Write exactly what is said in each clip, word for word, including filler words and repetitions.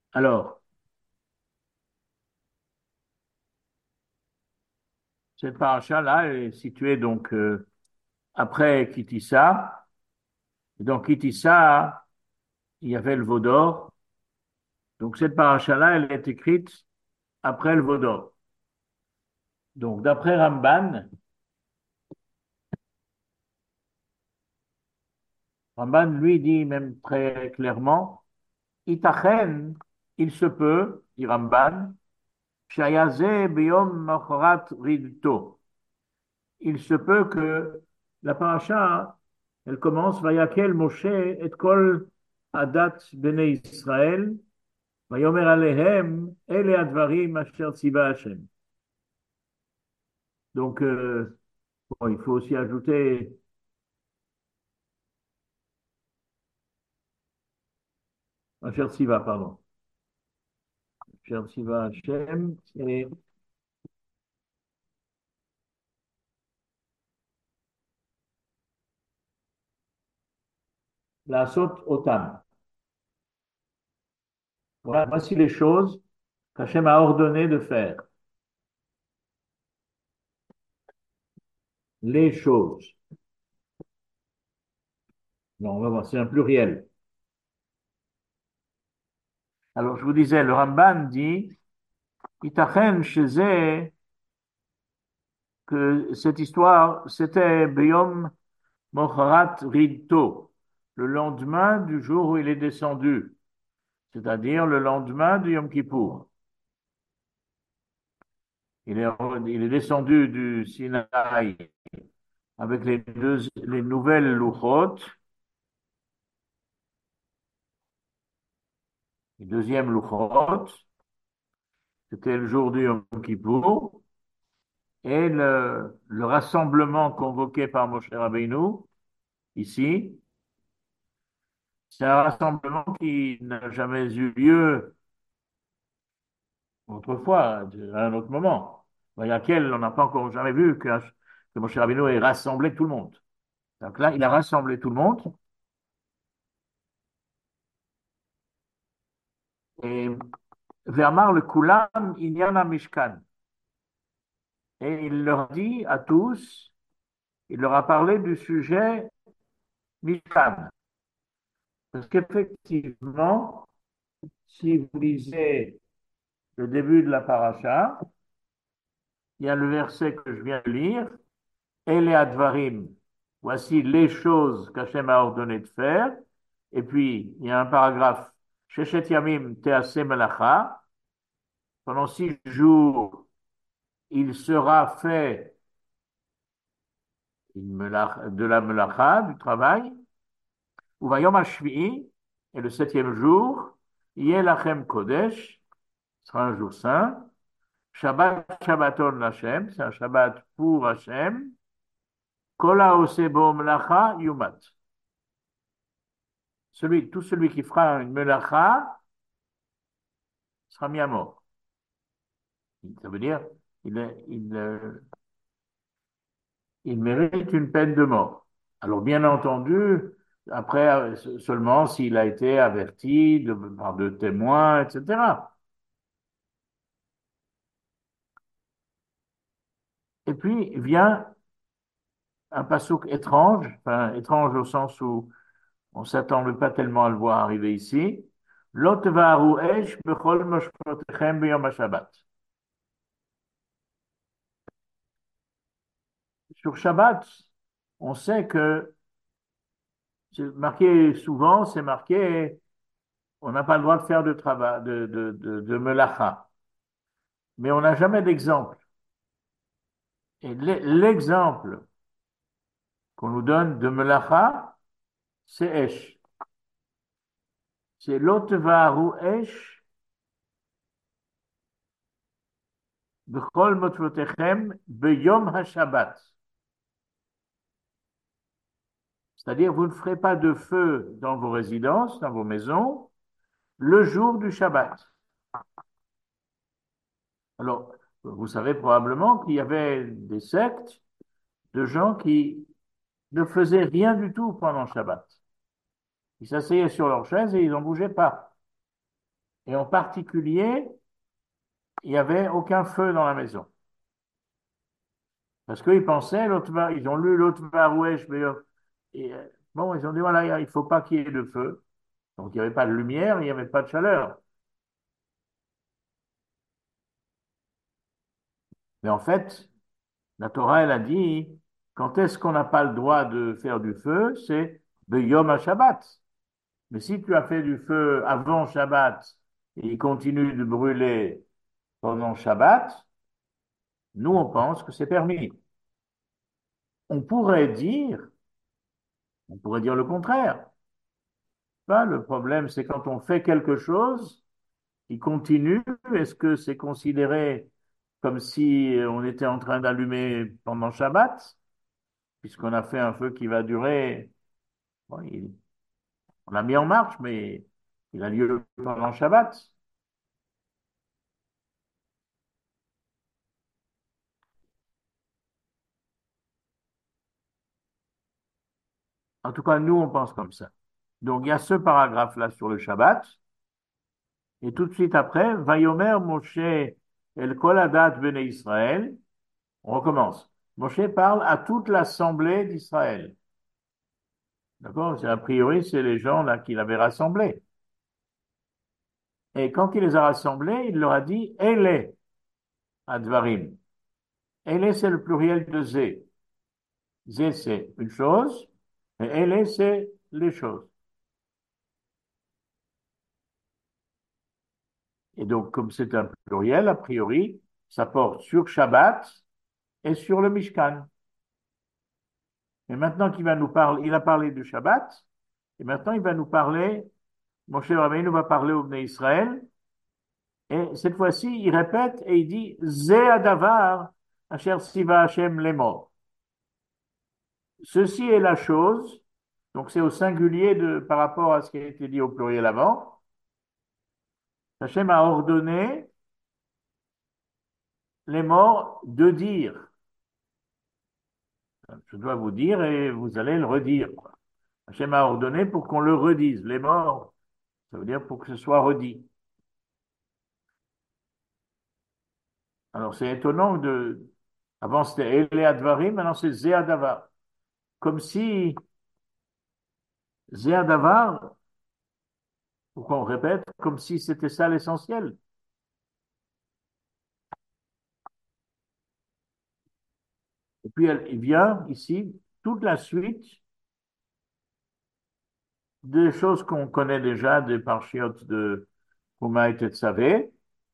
Alors, cette paracha-là elle est située donc euh, après Kitissa. Et dans Kitissa, il y avait le veau d'or. Donc cette paracha-là, elle est écrite après le veau d'or. Donc d'après Ramban, Ramban lui dit même très clairement, Itachen, il se peut, dit Ramban, Shayaze biyom machorat ridto. Il se peut que la paracha, elle commence, Vayakel Moshe et kol adat bnei Israël, Vayomer alehem, ele advarim asher tziva Hashem. Donc, euh, bon, il faut aussi ajouter asher tziva, pardon. Asher tziva Hashem, et la sot otam. Voilà, voici les choses qu'Hachem a ordonné de faire. Les choses. Non, on va voir, c'est un pluriel. Alors, je vous disais, le Ramban dit, Itachen sheze, que cette histoire, c'était Beyom Mocharat Ridto, le lendemain du jour où il est descendu, c'est-à-dire le lendemain du Yom Kippour. Il est, il est descendu du Sinaï avec les, deux, les nouvelles louchot, les deuxièmes louchot, c'était le jour du Yom Kippour, et le, le rassemblement convoqué par Moshe Rabbeinu, ici, c'est un rassemblement qui n'a jamais eu lieu autrefois, à un autre moment. Il y a quel, on n'a pas encore jamais vu que, que Moshe Rabbeinu ait rassemblé tout le monde. Donc là, il a rassemblé tout le monde et Vermar le Kulam Inyana Mishkan. Et il leur dit à tous, il leur a parlé du sujet Mishkan. Parce qu'effectivement, si vous lisez le début de la paracha, il y a le verset que je viens de lire, Ele Advarim, voici les choses qu'Hachem a ordonné de faire. Et puis, il y a un paragraphe, Sheshet Yamim Tease Melacha, pendant six jours, il sera fait de la Melacha, du travail, ou Vayom Hashvi'i, et le septième jour, Yelachem Kodesh, ce sera un jour saint, Shabbat Shabbaton Hashem, c'est un Shabbat pour Hashem, Kol haoseh bo melacha yumat. Celui, tout celui qui fera une melacha sera mis à mort. Ça veut dire il, il, euh, il mérite une peine de mort. Alors, bien entendu, après, euh, seulement s'il a été averti de, par deux témoins, et cetera. Et puis vient un passouk étrange, enfin étrange au sens où on ne s'attendait pas tellement à le voir arriver ici. Lot varu esh bechol moshkotechem b'yom HaShabbat. Sur Shabbat, on sait que c'est marqué souvent, c'est marqué, on n'a pas le droit de faire de travail, de, de, de, de melacha. Mais on n'a jamais d'exemple. Et l'exemple qu'on nous donne de melacha, c'est esh. C'est lot varu esh b'chol motvotechem b'yom HaShabbat. C'est-à-dire, vous ne ferez pas de feu dans vos résidences, dans vos maisons, le jour du Shabbat. Alors, vous savez probablement qu'il y avait des sectes de gens qui ne faisaient rien du tout pendant le Shabbat. Ils s'asseyaient sur leur chaise et ils n'en bougeaient pas. Et en particulier, il n'y avait aucun feu dans la maison. Parce qu'ils pensaient, l'autre va- ils ont lu l'autre Varouèche, mais euh, et, euh, bon, ils ont dit, voilà, il ne faut pas qu'il y ait de feu. Donc, il n'y avait pas de lumière, il n'y avait pas de chaleur. Mais en fait, la Torah, elle a dit, quand est-ce qu'on n'a pas le droit de faire du feu? C'est de Yom HaShabbat. Mais si tu as fait du feu avant Shabbat et il continue de brûler pendant Shabbat, nous, on pense que c'est permis. On pourrait dire, on pourrait dire le contraire. Pas, le problème, c'est quand on fait quelque chose qui continue, est-ce que c'est considéré comme si on était en train d'allumer pendant Shabbat, puisqu'on a fait un feu qui va durer, bon, il- on l'a mis en marche, mais il a lieu pendant Shabbat. En tout cas, nous, on pense comme ça. Donc, il y a ce paragraphe-là sur le Shabbat, et tout de suite après, Vayomer Moshe El Kol Adat Bnei Israël, on recommence. Moshe parle à toute l'assemblée d'Israël. D'accord? C'est- A priori, c'est les gens là qu'il avait rassemblés. Et quand il les a rassemblés, il leur a dit Ele Advarim. Ele, c'est le pluriel de Zé. Zé, c'est une chose, et Ele, c'est les choses. Et donc, comme c'est un pluriel, a priori, ça porte sur Shabbat et sur le Mishkan. Mais maintenant qu'il va nous parler, il a parlé du Shabbat, et maintenant il va nous parler, mon cher Rabbeinu nous va parler au Bnei Israël, et cette fois-ci, il répète et il dit Zé Adavar, Asher Siva Hashem Lemor. Ceci est la chose, donc c'est au singulier de, par rapport à ce qui a été dit au pluriel avant. Hashem a ordonné les morts de dire. Je dois vous dire et vous allez le redire, quoi. Hashem a ordonné pour qu'on le redise. Les morts, ça veut dire pour que ce soit redit. Alors c'est étonnant de. Avant c'était Ele Advarim, maintenant c'est Zé Adavar. Comme si Zé Adavar, pourquoi on répète, comme si c'était ça l'essentiel. Et puis elle, il vient ici toute la suite des choses qu'on connaît déjà des parchiotes de Trouma et Tetzavé,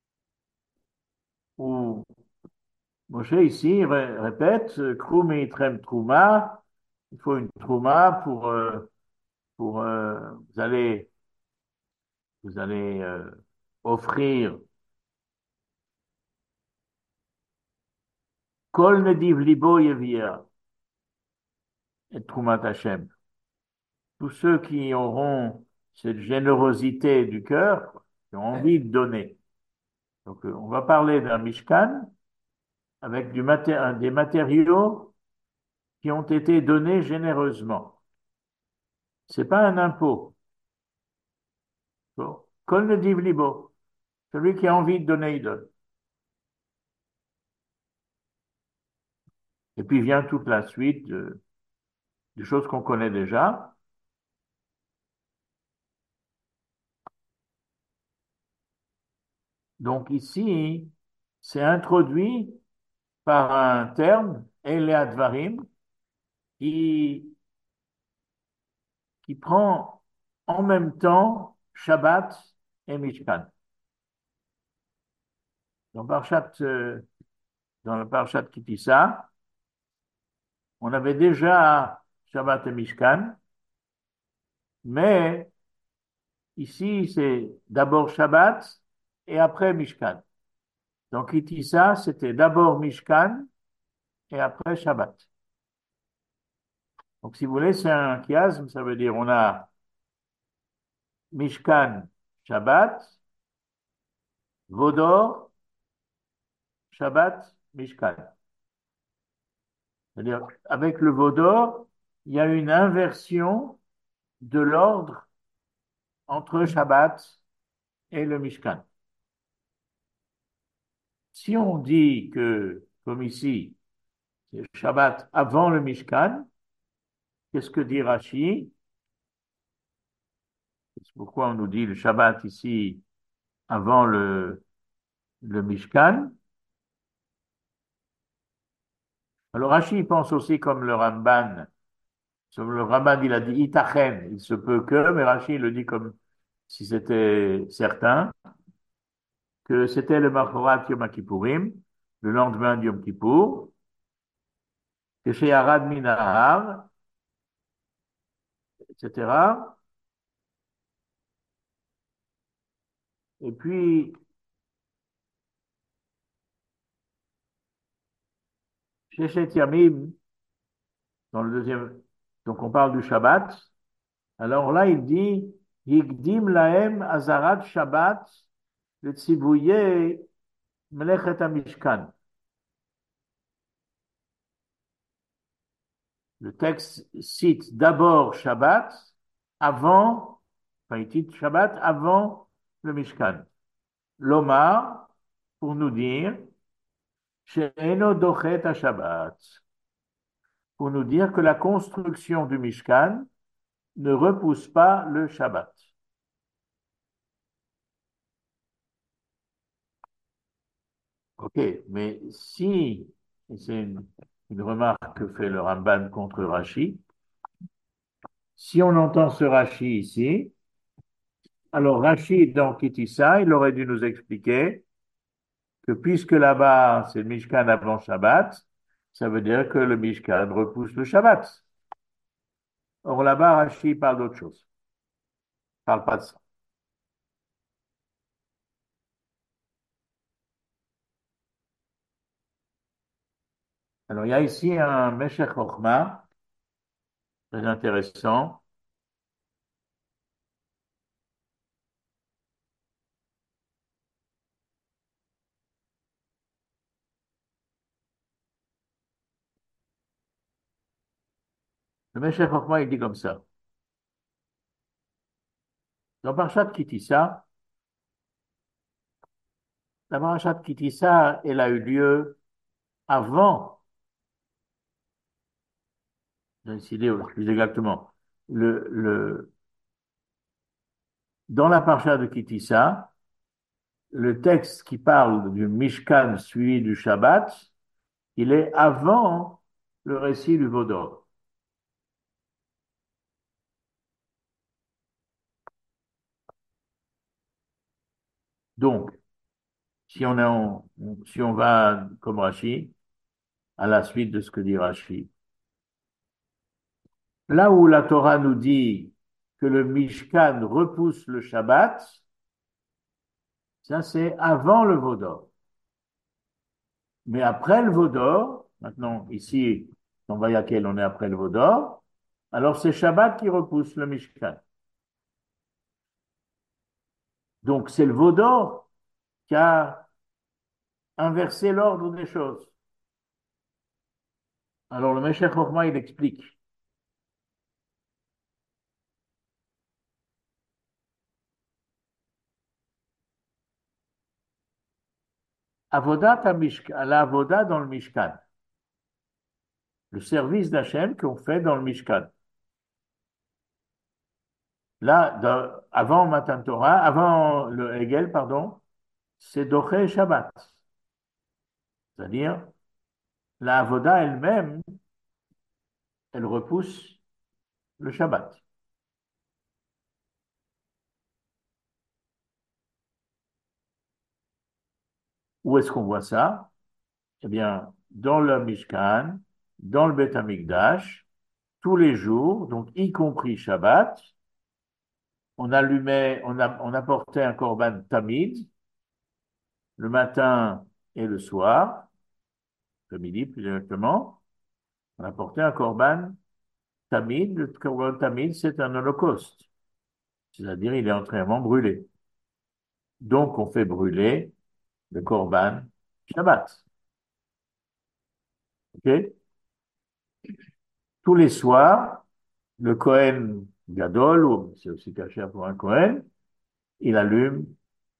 où Moshe ici ré- répète, Krum et Itrem Trouma, il faut une Trouma pour, euh, pour euh, vous allez, vous allez euh, offrir Kol Nediv Libo Yevia et Troumat Hashem. Tous ceux qui auront cette générosité du cœur, qui ont envie de donner. Donc, euh, on va parler d'un Mishkan avec du maté- des matériaux qui ont été donnés généreusement. C'est pas un impôt. Bon. Kol Nediv Libo. Celui qui a envie de donner, il donne. Et puis vient toute la suite de, de choses qu'on connaît déjà. Donc ici, c'est introduit par un terme, Eleadvarim, qui, qui prend en même temps Shabbat et Mishkan. Dans Parshat, euh, dans le Parshat Kitissa, on avait déjà Shabbat et Mishkan, mais ici, c'est d'abord Shabbat et après Mishkan. Donc, Kitissa, c'était d'abord Mishkan et après Shabbat. Donc, si vous voulez, c'est un chiasme, ça veut dire on a Mishkan, Shabbat, Vodor, Shabbat, Mishkan. C'est-à-dire, avec le Vodor, il y a une inversion de l'ordre entre Shabbat et le Mishkan. Si on dit que, comme ici, c'est Shabbat avant le Mishkan, qu'est-ce que dit Rashi? C'est pourquoi on nous dit le Shabbat ici avant le, le Mishkan. Alors Rashi pense aussi comme le Ramban. Le Ramban, il a dit Itachen, il se peut que, mais Rashi le dit comme si c'était certain, que c'était le Machorat Yom Kippourim, le lendemain de Yom Kippour, que chez Arad Minahar, et cetera. Et puis, chez Shet Yamim, dans le deuxième, donc on parle du Shabbat, alors là il dit Yigdim lahem azarat Shabbat le tzibouye melechet hamishkan. Le texte cite d'abord Shabbat avant, enfin il cite Shabbat avant le Mishkan. L'Omar, pour nous dire, She'eno dochet Shabbat, pour nous dire que la construction du Mishkan ne repousse pas le Shabbat. Ok, mais si, et c'est une, une remarque que fait le Ramban contre Rashi, si on entend ce Rashi ici, alors Rashi dans Kitissa, il aurait dû nous expliquer que puisque là-bas c'est le Mishkan avant Shabbat, ça veut dire que le Mishkan repousse le Shabbat. Or là-bas, Rashi parle d'autre chose. Il parle pas de ça. Alors il y a ici un Meshech Chochma très intéressant. Le Meshech Chochma, il dit comme ça. Dans Parashat Kitissa, la Parashat Kitissa, elle a eu lieu avant, j'ai décidé plus exactement, le, le, dans la Parashat de Kitissa, le texte qui parle du Mishkan suivi du Shabbat, il est avant le récit du Vaudor. Donc, si on, est en- si on va comme Rashi, à la suite de ce que dit Rashi, là où la Torah nous dit que le Mishkan repousse le Shabbat, ça c'est avant le Vaudor. Mais après le Vaudor, maintenant ici, dans Vayakel, on est après le Vaudor, alors c'est Shabbat qui repousse le Mishkan. Donc c'est le Vaudor qui a inversé l'ordre des choses. Alors le Meshech Chochma, il explique. Avodat à Mishkan, la Avoda dans le Mishkan. Le service d'Hachem qu'on fait dans le Mishkan. Là, dans- avant Matan Torah, avant le Hegel, pardon, c'est Doché Shabbat. C'est-à-dire, la Avoda elle-même, elle repousse le Shabbat. Où est-ce qu'on voit ça? Eh bien, dans le Mishkan, dans le Beth Amikdash, tous les jours, donc y compris Shabbat, on allumait, on, a, on apportait un korban tamid le matin et le soir, le midi plus exactement, on apportait un korban tamid. Le korban tamid, c'est un holocauste, c'est-à-dire il est entièrement brûlé. Donc on fait brûler le korban Shabbat. Ok? Tous les soirs, le Kohen Gadol, ou c'est aussi caché pour un Kohen, il allume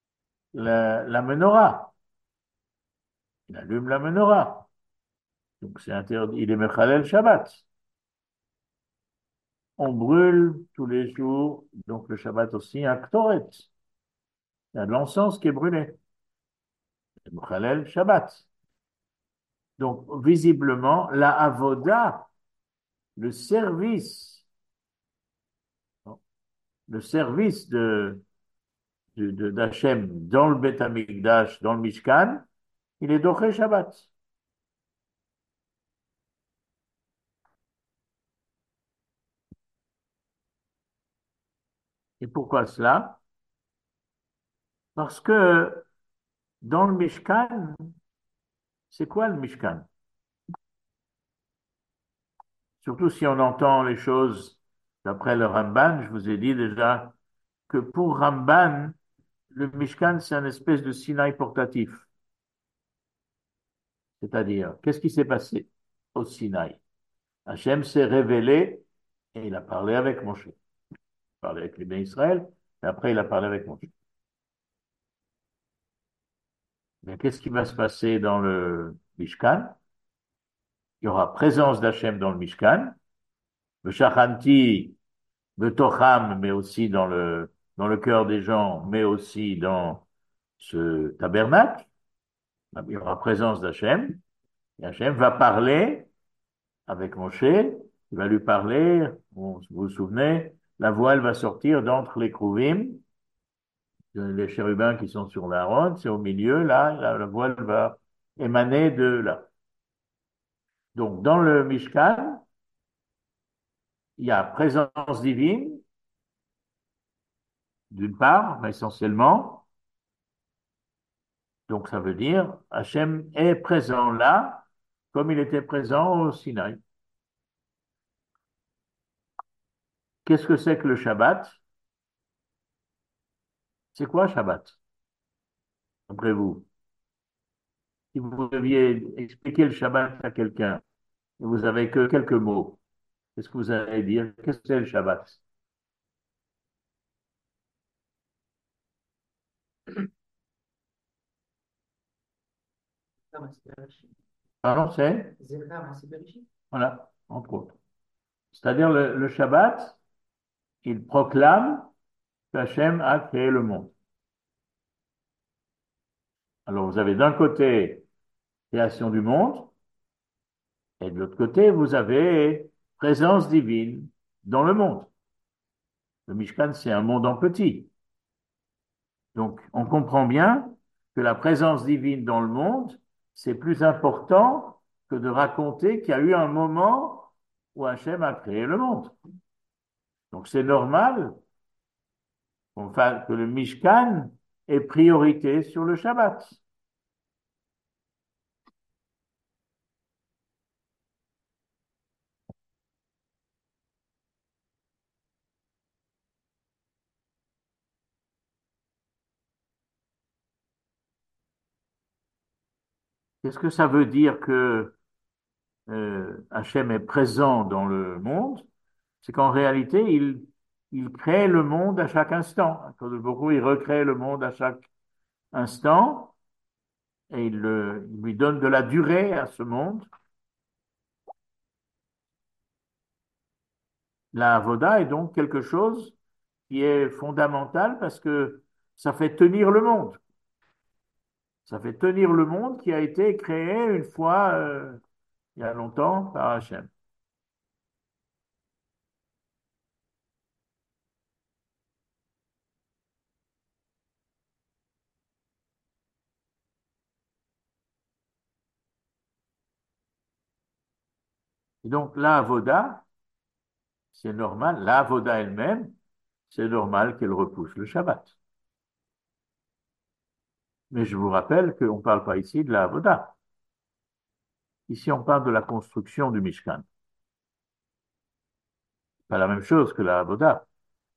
la, la menorah. Il allume la menorah. Donc c'est interdit. Il est Mechalel Shabbat. On brûle tous les jours, donc le Shabbat aussi, un Ktoret. Il y a de l'encens qui est brûlé. C'est Mechalel Shabbat. Donc visiblement, la avoda, le service, le service de, de, de- d'Hachem dans le Beth Amikdash, dans le Mishkan, il est Doché Shabbat. Et pourquoi cela? Parce que dans le Mishkan, c'est quoi le Mishkan? Surtout si on entend les choses d'après le Ramban, je vous ai dit déjà que pour Ramban, le Mishkan, c'est une espèce de Sinaï portatif. C'est-à-dire, qu'est-ce qui s'est passé au Sinaï? Hachem s'est révélé et il a parlé avec Moshe. Il a parlé avec les bénis Israël, et après il a parlé avec Moshe. Mais qu'est-ce qui va se passer dans le Mishkan? Il y aura présence d'Hachem dans le Mishkan, le Shachanti, le Tocham, mais aussi dans le, dans le cœur des gens, mais aussi dans ce tabernacle. Il y aura présence d'Hachem, et Hachem va parler avec Moshe, il va lui parler, bon, vous vous souvenez, la voile va sortir d'entre les Kruvim, les chérubins qui sont sur l'Aaron, c'est au milieu, là, la, la voile va émaner de là. Donc, dans le Mishkan, il y a présence divine, d'une part, mais essentiellement, donc ça veut dire, Hachem est présent là, comme il était présent au Sinaï. Qu'est-ce que c'est que le Shabbat? C'est quoi Shabbat, après vous? Si vous deviez expliquer le Shabbat à quelqu'un, et vous avez que quelques mots, qu'est-ce que vous allez dire? Qu'est-ce que c'est le Shabbat? Pardon, c'est? Voilà, entre autres. C'est-à-dire le, le Shabbat, il proclame qu'Hachem a créé le monde. Alors vous avez d'un côté création du monde, et de l'autre côté, vous avez présence divine dans le monde. Le Mishkan, c'est un monde en petit. Donc, on comprend bien que la présence divine dans le monde, c'est plus important que de raconter qu'il y a eu un moment où Hachem a créé le monde. Donc, c'est normal qu'on fasse- que le Mishkan ait priorité sur le Shabbat. Qu'est-ce que ça veut dire que euh, Hachem est présent dans le monde? C'est qu'en réalité, il, il crée le monde à chaque instant. Beaucoup, il recrée le monde à chaque instant et il, le- il lui donne de la durée à ce monde. La avoda est donc quelque chose qui est fondamental parce que ça fait tenir le monde. Ça fait tenir le monde qui a été créé une fois, euh, il y a longtemps, par Hachem. Et donc, la avoda, c'est normal, la avoda elle-même, c'est normal qu'elle repousse le Shabbat. Mais je vous rappelle qu'on ne parle pas ici de la avoda. Ici, on parle de la construction du Mishkan. Pas la même chose que la avoda.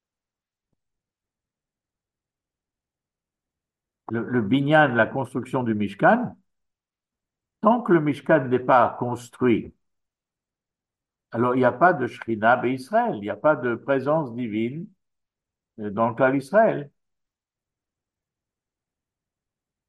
Le, le binyan, la construction du Mishkan, tant que le Mishkan n'est pas construit, alors il n'y a pas de Shrina Israël, il n'y a pas de présence divine euh, dans le cas d'Israël.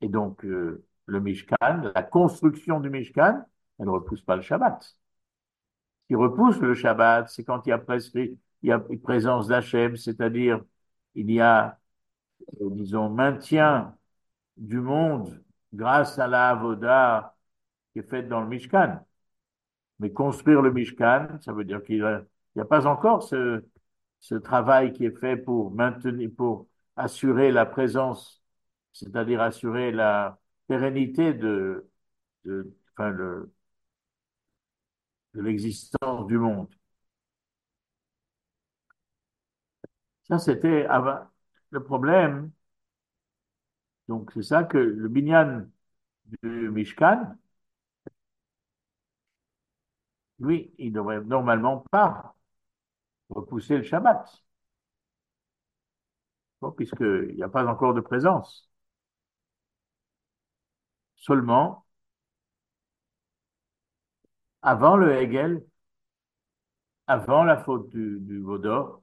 donc, euh, le Mishkan, la construction du Mishkan, elle ne repousse pas le Shabbat. Ce qui repousse le Shabbat, c'est quand il y a presque, il y a une présence d'Hachem, c'est-à-dire il y a, euh, disons, maintien du monde grâce à la Avoda qui est faite dans le Mishkan. Mais construire le Mishkan, ça veut dire qu'il n'y a pas encore ce, ce travail qui est fait pour maintenir, pour assurer la présence, c'est-à-dire assurer la pérennité de, de, enfin, le, de l'existence du monde. Ça, c'était avant. Le problème. Donc, c'est ça que le binyan du Mishkan, lui, il devrait normalement pas repousser le Shabbat, bon, puisqu'il n'y a pas encore de présence. Seulement, avant le Hegel, avant la faute du, du Vaudor,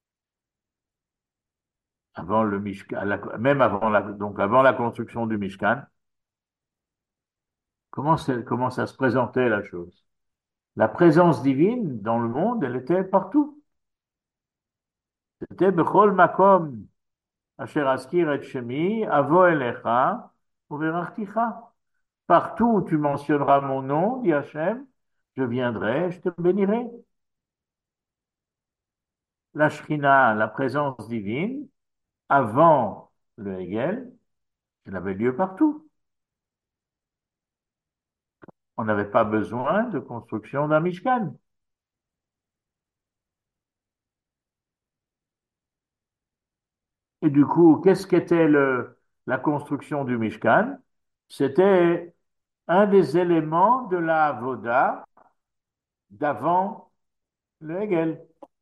avant le Mishkan, la- même avant la, donc avant la construction du Mishkan, comment, c'est- comment ça se présentait la chose? La présence divine dans le monde, elle était partout. C'était Bechol Makom, Asher Askir et Shemi, Avo Elecha, Uverachticha. Partout où tu mentionneras mon nom, dit Hachem, je viendrai, je te bénirai. La Shrina, la présence divine, avant le Hegel, elle avait lieu partout. On n'avait pas besoin de construction d'un Mishkan. Et du coup, qu'est-ce qu'était le, la construction du Mishkan? C'était un des éléments de la Avoda d'avant le Hegel.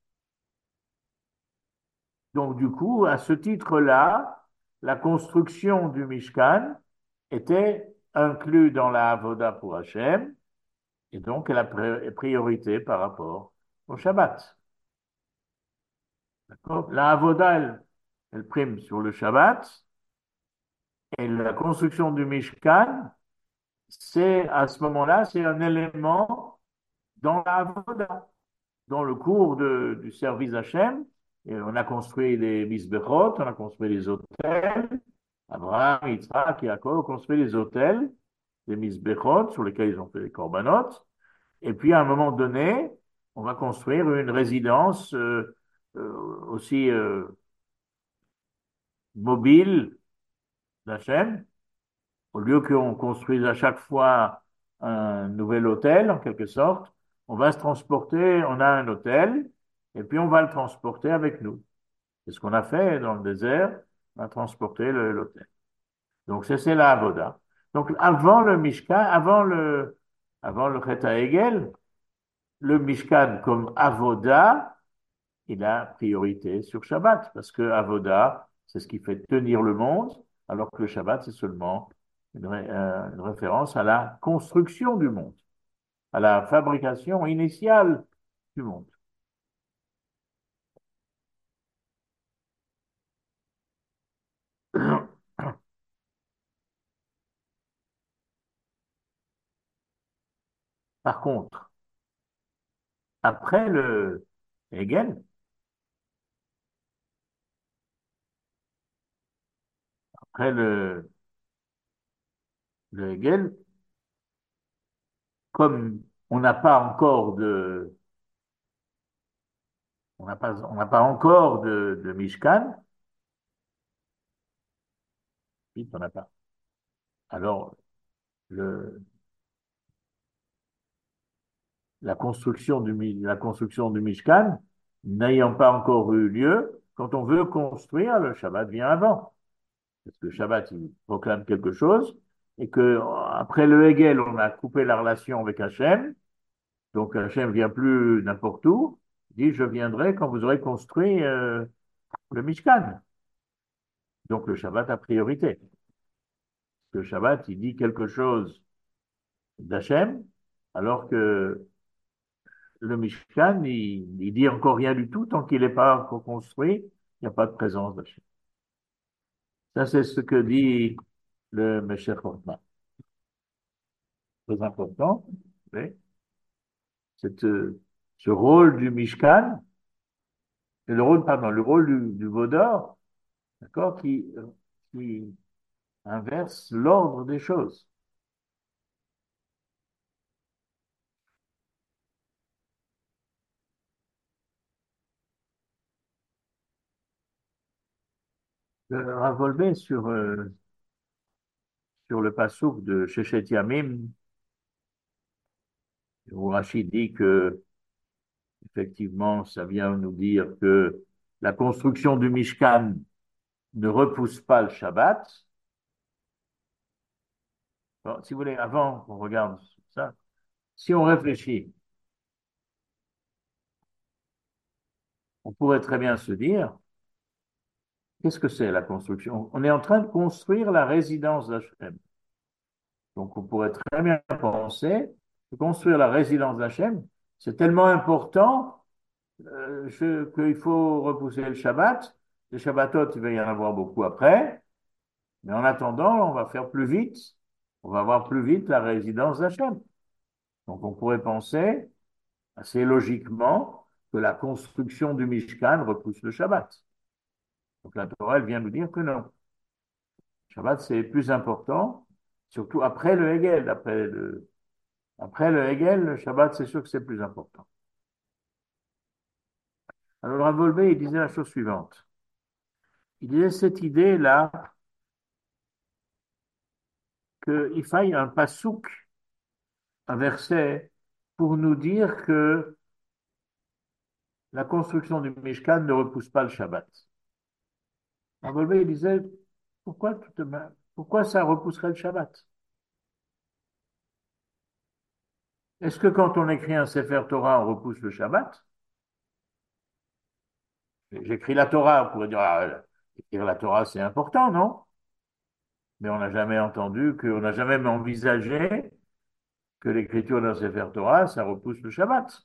Donc, du coup, à ce titre-là, la construction du Mishkan était inclus dans la Avoda pour Hachem, et donc elle a priorité par rapport au Shabbat. D'accord. La Avoda, elle, elle prime sur le Shabbat, et la construction du Mishkan, c'est à ce moment-là, c'est un élément dans la Avoda, dans le cours de, du service Hachem. Et on a construit les Misbechot, on a construit les hôtels. Abraham, Yitzhak, Yaakov ont construit les hôtels, les Misbechot, sur lesquels ils ont fait les korbanot. Et puis, à un moment donné, on va construire une résidence euh, euh, aussi euh, mobile d'Hachem. Au lieu qu'on construise à chaque fois un nouvel hôtel, en quelque sorte, on va se transporter, on a un hôtel, et puis on va le transporter avec nous. C'est ce qu'on a fait dans le désert, on a transporté le- l'hôtel. Donc, c'est c'est la Avoda. Donc, avant le Mishkan, avant le, avant le Chet Hegel, le Mishkan comme Avoda, il a priorité sur Shabbat, parce que Avoda, c'est ce qui fait tenir le monde, alors que le Shabbat, c'est seulement une, ré- euh, une référence à la construction du monde, à la fabrication initiale du monde. Par contre, après le Hegel, après le, le Hegel, comme on n'a pas encore de, on n'a pas, on n'a pas encore de, de Mishkan, vite, on n'a pas. Alors, le, la construction du, Mi- la construction du Mishkan n'ayant pas encore eu lieu, quand on veut construire, le Shabbat vient avant. Parce que le Shabbat, il proclame quelque chose, et que après le Hegel, on a coupé la relation avec Hachem, donc Hachem vient plus n'importe où, il dit, je viendrai quand vous aurez construit euh, le Mishkan. Donc le Shabbat a priorité. Le Shabbat, il dit quelque chose d'Hachem, alors que le Mishkan, il, il dit encore rien du tout tant qu'il n'est pas encore construit, il n'y a pas de présence d'Hachem. Ça, c'est ce que dit le Meshech Chochmah. Très important, oui. Cette, euh, ce rôle du Mishkan, le rôle, pardon, le rôle du, du veau d'or, d'accord, qui, qui inverse l'ordre des choses. Le Rav Wolbe sur, euh, sur le passouk de Shechet Yamim, où Rachid dit que, effectivement, ça vient nous dire que la construction du Mishkan ne repousse pas le Shabbat. Bon, si vous voulez, avant qu'on regarde ça, si on réfléchit, on pourrait très bien se dire, qu'est-ce que c'est la construction? On est en train de construire la résidence d'Hachem. Donc on pourrait très bien penser que construire la résidence d'Hachem, c'est tellement important euh, je- qu'il faut repousser le Shabbat. Les Shabbatot, il va y en avoir beaucoup après, mais en attendant, on va faire plus vite, on va avoir plus vite la résidence d'Hachem. Donc on pourrait penser assez logiquement que la construction du Mishkan repousse le Shabbat. Donc la Torah, elle vient nous dire que non. Le Shabbat, c'est plus important, surtout après le Hegel. Après le, après le Hegel, le Shabbat, c'est sûr que c'est plus important. Alors, Rav Wolbe, il disait la chose suivante. Il disait cette idée-là qu'il faille un pasouk, un verset, pour nous dire que la construction du Mishkan ne repousse pas le Shabbat. Rav Wolbe, il disait, pourquoi, tout de même- pourquoi ça repousserait le Shabbat? Est-ce que quand on écrit un Sefer Torah, on repousse le Shabbat? J'écris la Torah, on pourrait dire, ah, écrire la Torah, c'est important, non? Mais on n'a jamais entendu, que, on n'a jamais envisagé que l'écriture d'un Sefer Torah, ça repousse le Shabbat.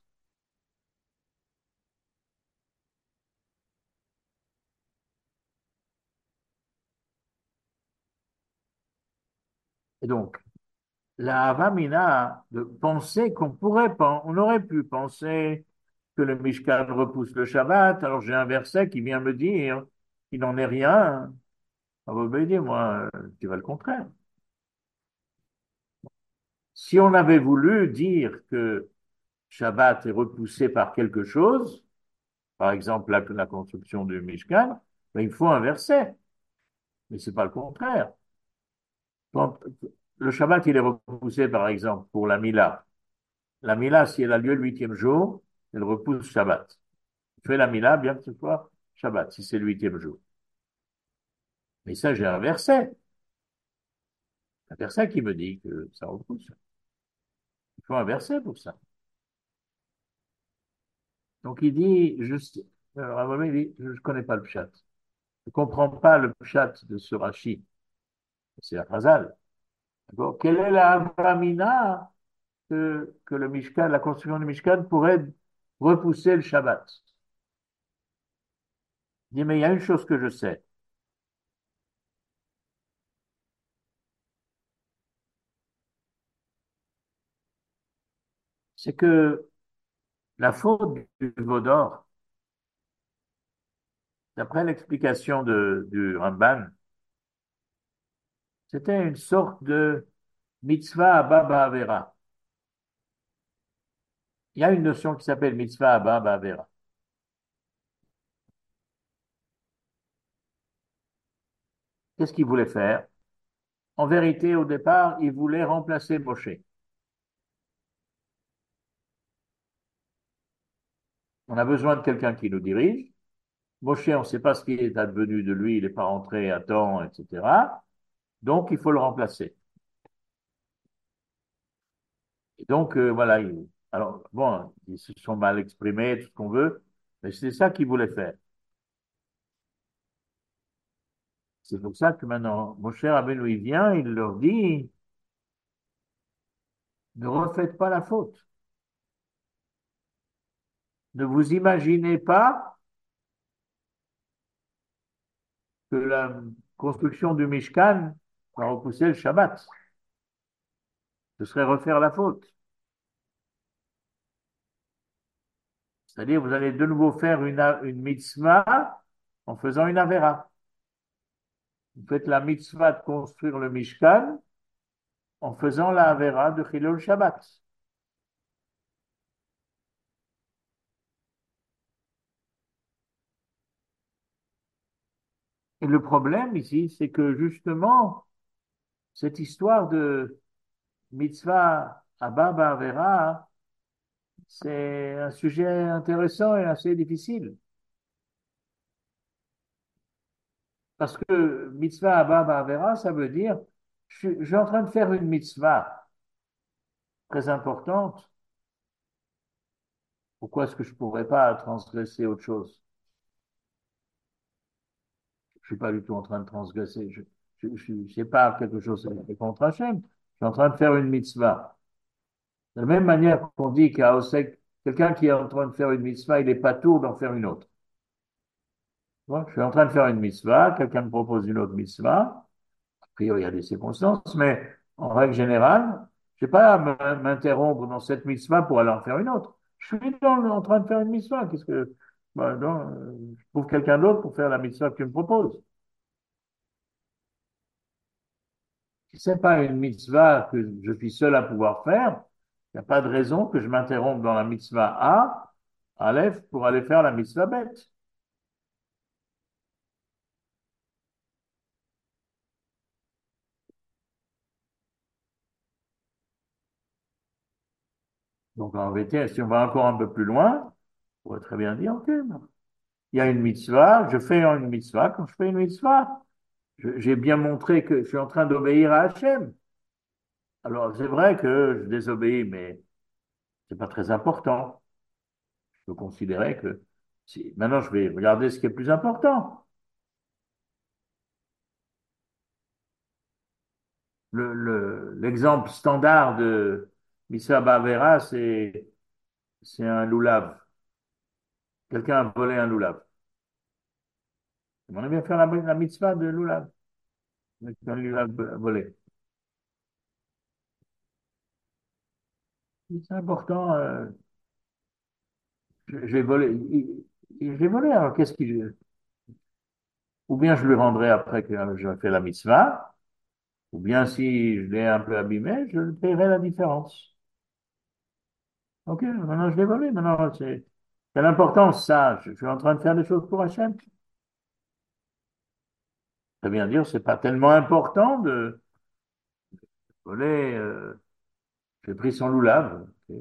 Et donc, la Havamina, de penser qu'on pourrait, on aurait pu penser que le Mishkan repousse le Shabbat, alors j'ai un verset qui vient me dire qu'il n'en est rien. On va me dire, moi, je dirais le contraire. Si on avait voulu dire que Shabbat est repoussé par quelque chose, par exemple la, la construction du Mishkan, ben, il faut un verset. Mais c'est pas le contraire. Quand le Shabbat, il est repoussé, par exemple, pour la Mila. La Mila, si elle a lieu le huitième jour, elle repousse Shabbat. On fait la Mila, bien que ce soit Shabbat, si c'est le huitième jour. Mais ça, j'ai un verset. Un verset qui me dit que ça repousse. Il faut un verset pour ça. Donc il dit, je sais, alors, à un moment, il dit, je ne connais pas le pshat. Je ne comprends pas le pshat de ce Rashi. C'est la Chazal. D'accord. Quelle est la Avramina que, que le Mishkan, la construction du Mishkan pourrait repousser le Shabbat? Il dit, mais il y a une chose que je sais. C'est que la faute du veau d'or, d'après l'explication de, du Ramban, c'était une sorte de mitzvah abba ba'avera. Il y a une notion qui s'appelle mitzvah abba ba'avera. Qu'est-ce qu'il voulait faire? En vérité, au départ, il voulait remplacer Moshe. On a besoin de quelqu'un qui nous dirige. Moshe, on ne sait pas ce qui est advenu de lui, il n'est pas rentré à temps, et cetera. Donc, il faut le remplacer. Et donc, euh, voilà. il- Alors, bon, ils se sont mal exprimés, tout ce qu'on veut, mais c'est ça qu'ils voulaient faire. C'est pour ça que maintenant, Moshe Rabbeinu, il vient, il leur dit, ne refaites pas la faute. Ne vous imaginez pas que la construction du Mishkan va repousser le Shabbat. Ce serait refaire la faute. C'est-à-dire, vous allez de nouveau faire une, a- une mitzvah en faisant une avéra. Vous faites la mitzvah de construire le Mishkan en faisant la avéra de Chilul Shabbat. Et le problème ici, c'est que justement, cette histoire de mitzvah Abba Ba'avera, c'est un sujet intéressant et assez difficile. Parce que mitzvah Abba Ba'avera, ça veut dire, je, suis je suis en train de faire une mitzvah très importante. Pourquoi est-ce que je ne pourrais pas transgresser autre chose? Je ne suis pas du tout en train de transgresser. Je, je, je, je sais pas quelque chose contre Hachem. Je suis en train de faire une mitzvah. De la même manière qu'on dit qu'à Osek, quelqu'un qui est en train de faire une mitzvah, il n'est pas tour d'en faire une autre. Bon, je suis en train de faire une mitzvah, quelqu'un me propose une autre mitzvah. A priori, il y a des circonstances, mais en règle générale, je ne sais pas à m'interrompre dans cette mitzvah pour aller en faire une autre. Je suis dans, en train de faire une mitzvah. Qu'est-ce que, ben non, euh, je trouve quelqu'un d'autre pour faire la mitzvah que tu me proposes. Si ce n'est pas une mitzvah que je suis seul à pouvoir faire, il n'y a pas de raison que je m'interrompe dans la mitzvah A, Aleph, pour aller faire la mitzvah bête. Donc en vérité, si on va encore un peu plus loin, on pourrait très bien dire, OK, ben, il y a une mitzvah, je fais une mitzvah, quand je fais une mitzvah, je- j'ai bien montré que je suis en train d'obéir à Hachem. Alors c'est vrai que je désobéis, mais c'est pas très important. Je peux considérer que si, maintenant je vais regarder ce qui est plus important. Le, le- l'exemple standard de Missa Bavera, c'est, c'est un loulav. Quelqu'un a volé un loulav. On a bien fait la, la mitzvah de loulav. Un loulav volé. C'est important. euh, je, je vais voler. il- il- Je vais voler. Alors qu'est-ce qu'il. Ou bien je lui rendrai après que j'ai fait la mitzvah, ou bien si je l'ai un peu abîmé, je lui paierai la différence. Ok, maintenant je l'ai volé. Maintenant, c'est. Quelle importance ça? Je, je suis en train de faire des choses pour Hachem. Ça veut bien dire, c'est pas tellement important de voler. euh, j'ai pris son loulave. Ok.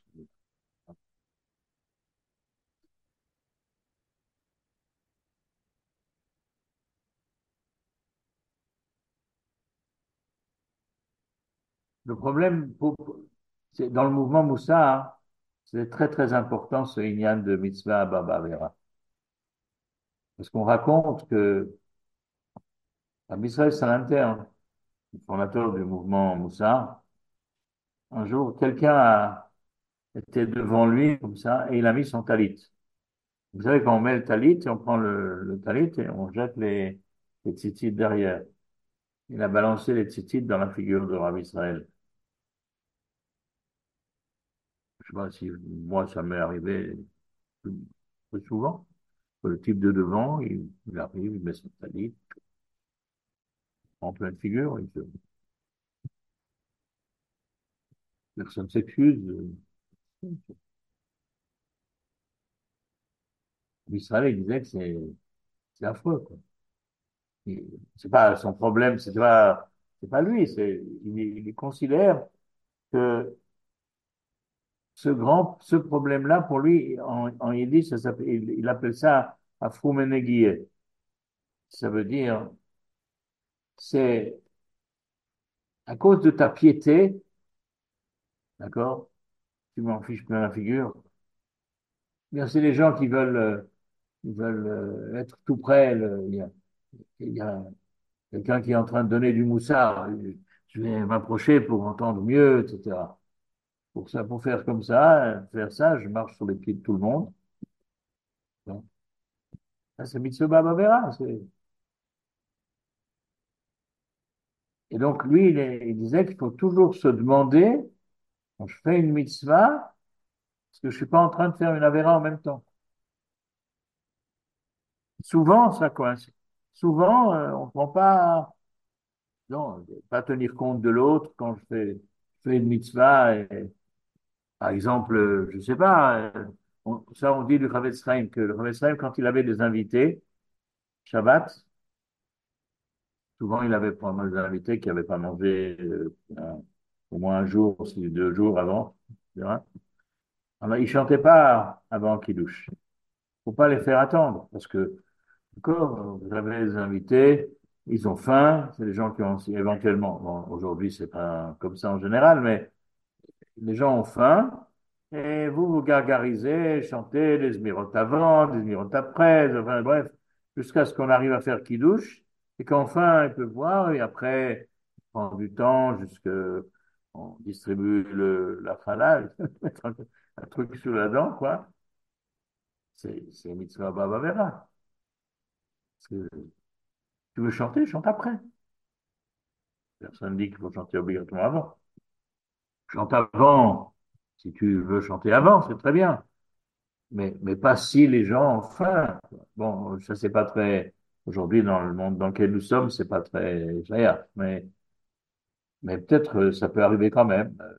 Le problème, pour- c'est dans le mouvement Moussa, hein, c'est très très important ce Inyan de mitzvah à Baba Vera. Parce qu'on raconte que à Israël Salanter, hein, le fondateur du mouvement Moussa, un jour, quelqu'un a été devant lui comme ça et il a mis son talit. Vous savez, quand on met le talit, on prend le, le talit et on jette les, les tzitzit derrière. Il a balancé les tzitzit dans la figure de Rav Israël. Je sais pas si moi, ça m'est arrivé plus, plus souvent. Le type de devant, il, il arrive, il met son talit en pleine figure. Il se- personne s'excuse. Israël, il disait que c'est c'est affreux, quoi. Et c'est pas son problème, c'est pas, c'est pas lui, c'est, il, il considère que ce grand, ce problème-là, pour lui, en, en yiddish, ça s'appelle, il, il appelle ça afroumenegié. Ça veut dire, c'est à cause de ta piété, d'accord? Tu m'en fiches plein la figure. Bien, c'est les gens qui veulent, euh, ils veulent euh, être tout près. le- Il y a, il y a quelqu'un qui est en train de donner du moussard. Je vais m'approcher pour entendre mieux, et cetera. Pour ça, pour faire comme ça, euh, faire ça, je marche sur les pieds de tout le monde. Bon. Ça, c'est Mitsuba Bavera. C'est, Et donc, lui, il, est- il disait qu'il faut toujours se demander, quand je fais une mitzvah, est-ce que je suis pas en train de faire une avéra en même temps? Souvent, ça coince. Souvent, euh, on ne prend pas, non, pas tenir compte de l'autre quand je fais, je fais une mitzvah. Et, par exemple, euh, je sais pas, euh, on- ça on dit du Chavetz Chaim que le Chavetz Chaim, quand il avait des invités, Shabbat, souvent il avait pas mal d'invités qui n'avaient pas mangé euh, un- au moins un jour, aussi deux jours avant, et cetera. Alors, il chantait pas avant qu'il douche. Faut pas les faire attendre parce que d'accord, vous avez des invités, ils ont faim, c'est des gens qui ont éventuellement, bon, aujourd'hui c'est pas comme ça en général, mais les gens ont faim, et vous vous gargarisez, chantez des zmirot avant, des zmirot après, enfin, bref, jusqu'à ce qu'on arrive à faire qui douche, et qu'enfin ils peuvent boire, et après, on prend du temps, jusque on distribue le, la halal, mettre un, un truc sous la dent, quoi. C'est, c'est mitzvah baba vera. C'est- Tu veux chanter, chante après. Personne ne dit qu'il faut chanter obligatoirement avant. Chante avant, si tu veux chanter avant, c'est très bien. Mais, mais pas si les gens ont faim. Bon, ça c'est pas très, aujourd'hui dans le monde dans lequel nous sommes, c'est pas très agréable. Mais, mais peut-être euh, ça peut arriver quand même. Ça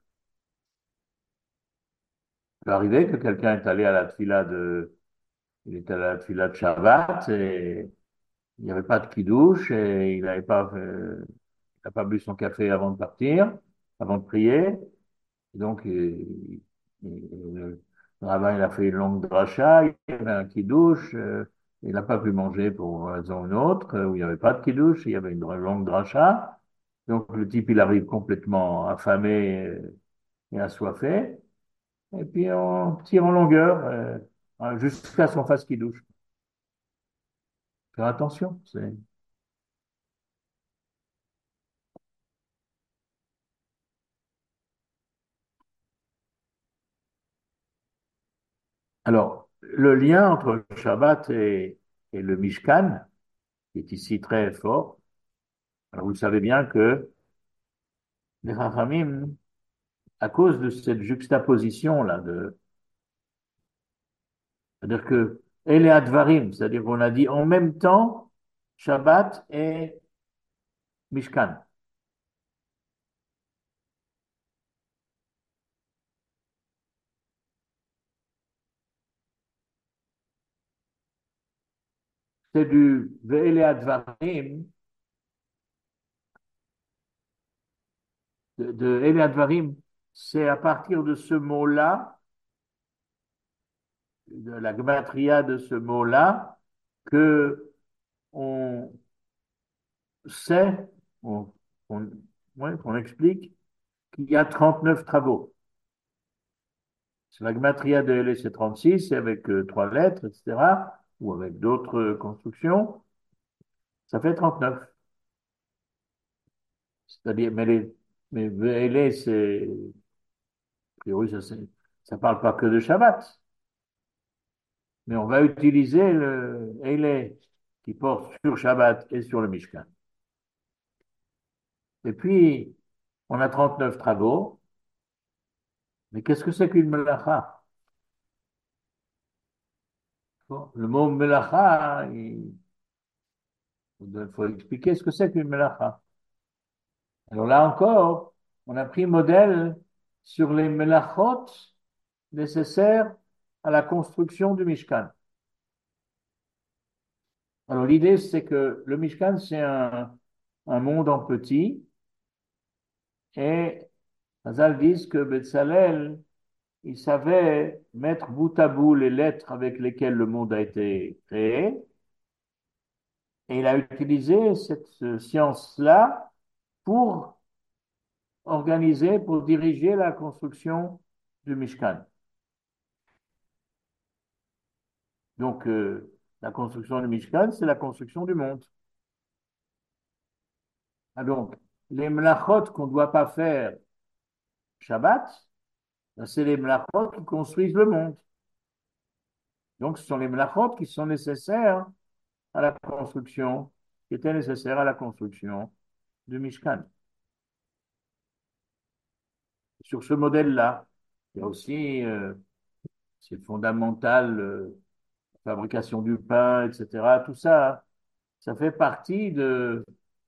peut arriver que quelqu'un est allé à la tfila de, il est allé à la tfila de Shabbat et il n'y avait pas de kidouche et il n'avait pas, euh, il n'a pas bu son café avant de partir, avant de prier. Et donc, il- il- le rabbin, il a fait une longue dracha, il y avait un kidouche, euh, il n'a pas pu manger pour une raison ou une autre, euh, où il n'y avait pas de kidouche, il y avait une longue dracha. Donc, le type, il arrive complètement affamé euh, et assoiffé, et puis on tire en longueur euh, hein, jusqu'à son face kidouche. Faire attention. C'est... Alors, le lien entre le Shabbat et, et le Mishkan est ici très fort. Alors, vous savez bien que les Rachamim, à cause de cette juxtaposition-là, de, c'est-à-dire que elle est advarim, c'est-à-dire qu'on a dit en même temps Shabbat et Mishkan. C'est du Ve'ele Advarim, de, de Ele Advarim, c'est à partir de ce mot-là, de la gematria de ce mot-là, que on sait, on, on, ouais, qu'on explique qu'il y a trente-neuf travaux. C'est la gematria de L, c'est trente-six, avec euh, trois lettres, et cetera, ou avec d'autres euh, constructions, ça fait trente-neuf. C'est-à-dire, mais, les, mais L, c'est, a priori, ça, c'est- ça parle pas que de Shabbat, mais on va utiliser le L qui porte sur Shabbat et sur le Mishkan. Et puis, on a trente-neuf travaux, mais qu'est-ce que c'est qu'une melacha? Bon, le mot melacha, il il faut expliquer ce que c'est qu'une melacha. Alors là encore, on a pris modèle sur les melachot nécessaires à la construction du Mishkan. Alors l'idée, c'est que le Mishkan, c'est un, un monde en petit, et Hazal disent que Betzalel, il savait mettre bout à bout les lettres avec lesquelles le monde a été créé, et il a utilisé cette science-là pour organiser, pour diriger la construction du Mishkan. Donc, euh, la construction du Mishkan, c'est la construction du monde. Ah, donc, les mlachot qu'on ne doit pas faire Shabbat, ben, c'est les mlachot qui construisent le monde. Donc, ce sont les mlachot qui sont nécessaires à la construction, qui étaient nécessaires à la construction du Mishkan. sur ce modèle-là. Il y a aussi, euh, c'est fondamental, euh, la fabrication du pain, et cetera. Tout ça, ça fait partie de,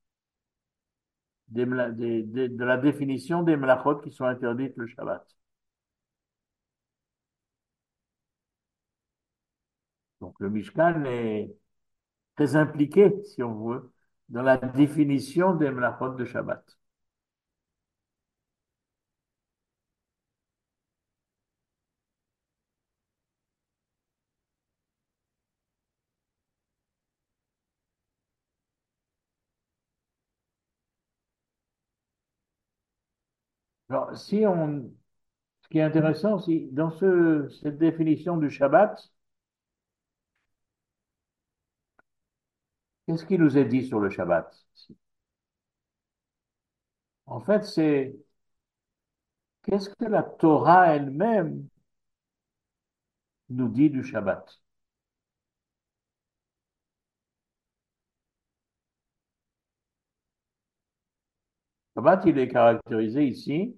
des mela- des- des- de la définition des melachot qui sont interdites le Shabbat. Donc le Mishkan est très impliqué, si on veut, dans la définition des melachot de Shabbat. Alors, si on, ce qui est intéressant, c'est dans ce, cette définition du Shabbat, qu'est-ce qui nous est dit sur le Shabbat? En fait, c'est qu'est-ce que la Torah elle-même nous dit du Shabbat? Le Shabbat, il est caractérisé ici,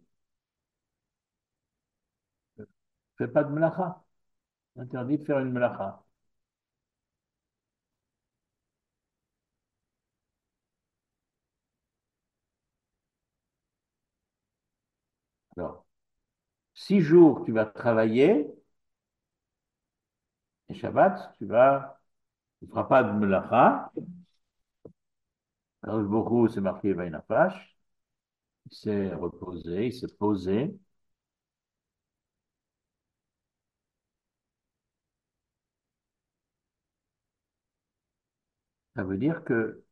ne fais pas de melacha, interdit de faire une melacha. Alors, six jours, tu vas travailler, et Shabbat, tu vas, tu ne feras pas de melacha. Alors, beaucoup, c'est marqué Vainapash, il s'est reposé, il s'est posé. Ça veut dire que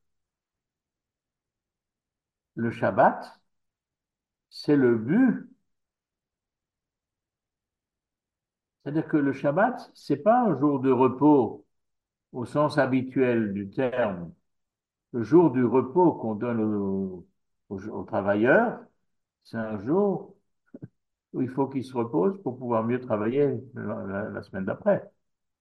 le Shabbat, c'est le but. C'est-à-dire que le Shabbat, c'est pas un jour de repos au sens habituel du terme. Le jour du repos qu'on donne aux, aux- aux travailleurs, c'est un jour où il faut qu'ils se reposent pour pouvoir mieux travailler la, la- la semaine d'après.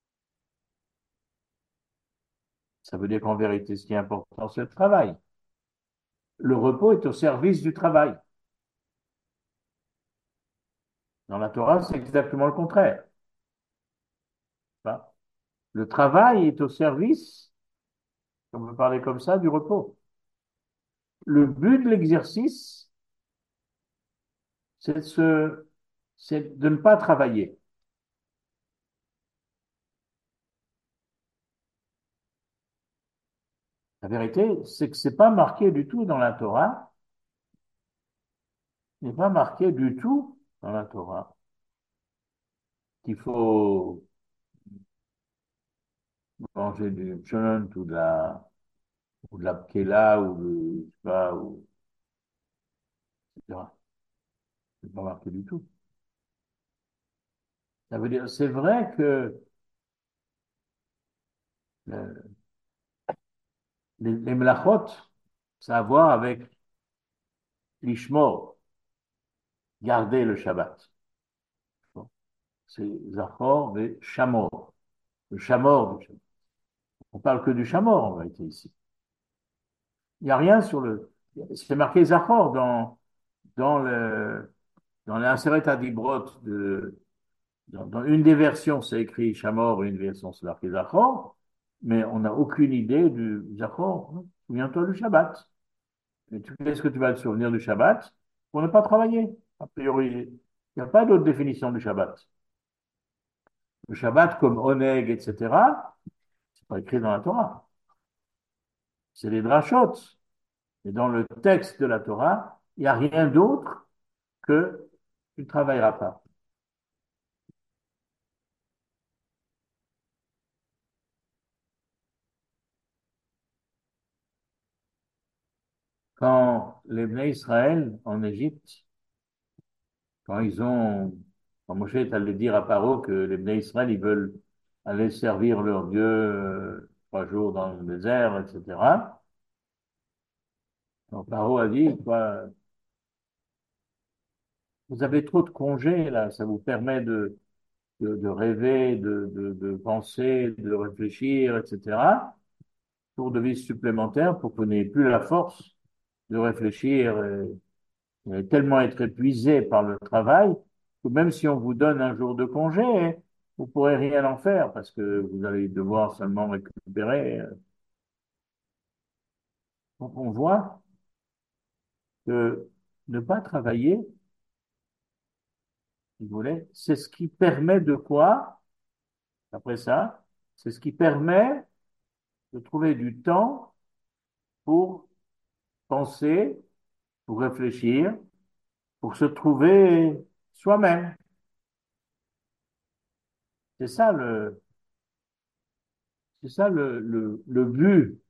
Ça veut dire qu'en vérité, ce qui est important, c'est le travail. Le repos est au service du travail. Dans la Torah, c'est exactement le contraire. Hein. Le travail est au service, on peut parler comme ça, du repos. Le but de l'exercice, c'est de, se- c'est de ne pas travailler. La vérité, c'est que c'est pas marqué du tout dans la Torah, n'est pas marqué du tout dans la Torah qu'il faut manger du pshunt ou de la, ou de la pkela ou de, je sais pas, ou, et cetera. C'est pas marqué du tout. Ça veut dire, c'est vrai que euh, les, les melachot, ça a à voir avec l'ishmor, garder le Shabbat. Bon, c'est zachor et shamor, le shamor du Shabbat. On parle que du shamor en réalité ici. Il n'y a rien sur le. C'est marqué zachor dans, dans le, dans l'Aseret Adibrot de, dans, dans une des versions, c'est écrit Shamor, une version, c'est marqué Zachor, mais on n'a aucune idée du Zachor. Hein. Souviens-toi du Shabbat. Et tu est-ce que tu vas te souvenir du Shabbat pour ne pas travailler? A priori, il n'y a pas d'autre définition du Shabbat. Le Shabbat comme Oneg, et cetera, c'est pas écrit dans la Torah. C'est les drachot. Et dans le texte de la Torah, il n'y a rien d'autre que tu ne travailleras pas. Quand les Bnei Israël en Égypte, quand ils ont, quand Moshe est allé dire à Paro que les Bnei Israël, ils veulent aller servir leur Dieu euh, trois jours dans le désert, et cetera. Donc Paro a dit, quoi, vous avez trop de congés là, ça vous permet de, de, de rêver, de, de, de penser, de réfléchir, et cetera. Tour de vie supplémentaire pour que vous n'ayez plus la force de réfléchir et, euh, tellement être épuisé par le travail que même si on vous donne un jour de congé, hein, vous pourrez rien en faire parce que vous allez devoir seulement récupérer. euh. Donc on voit que ne pas travailler, si vous voulez, c'est ce qui permet de quoi, après ça, c'est ce qui permet de trouver du temps pour penser, pour réfléchir, pour se trouver soi-même. C'est ça le, c'est ça le, le, le but.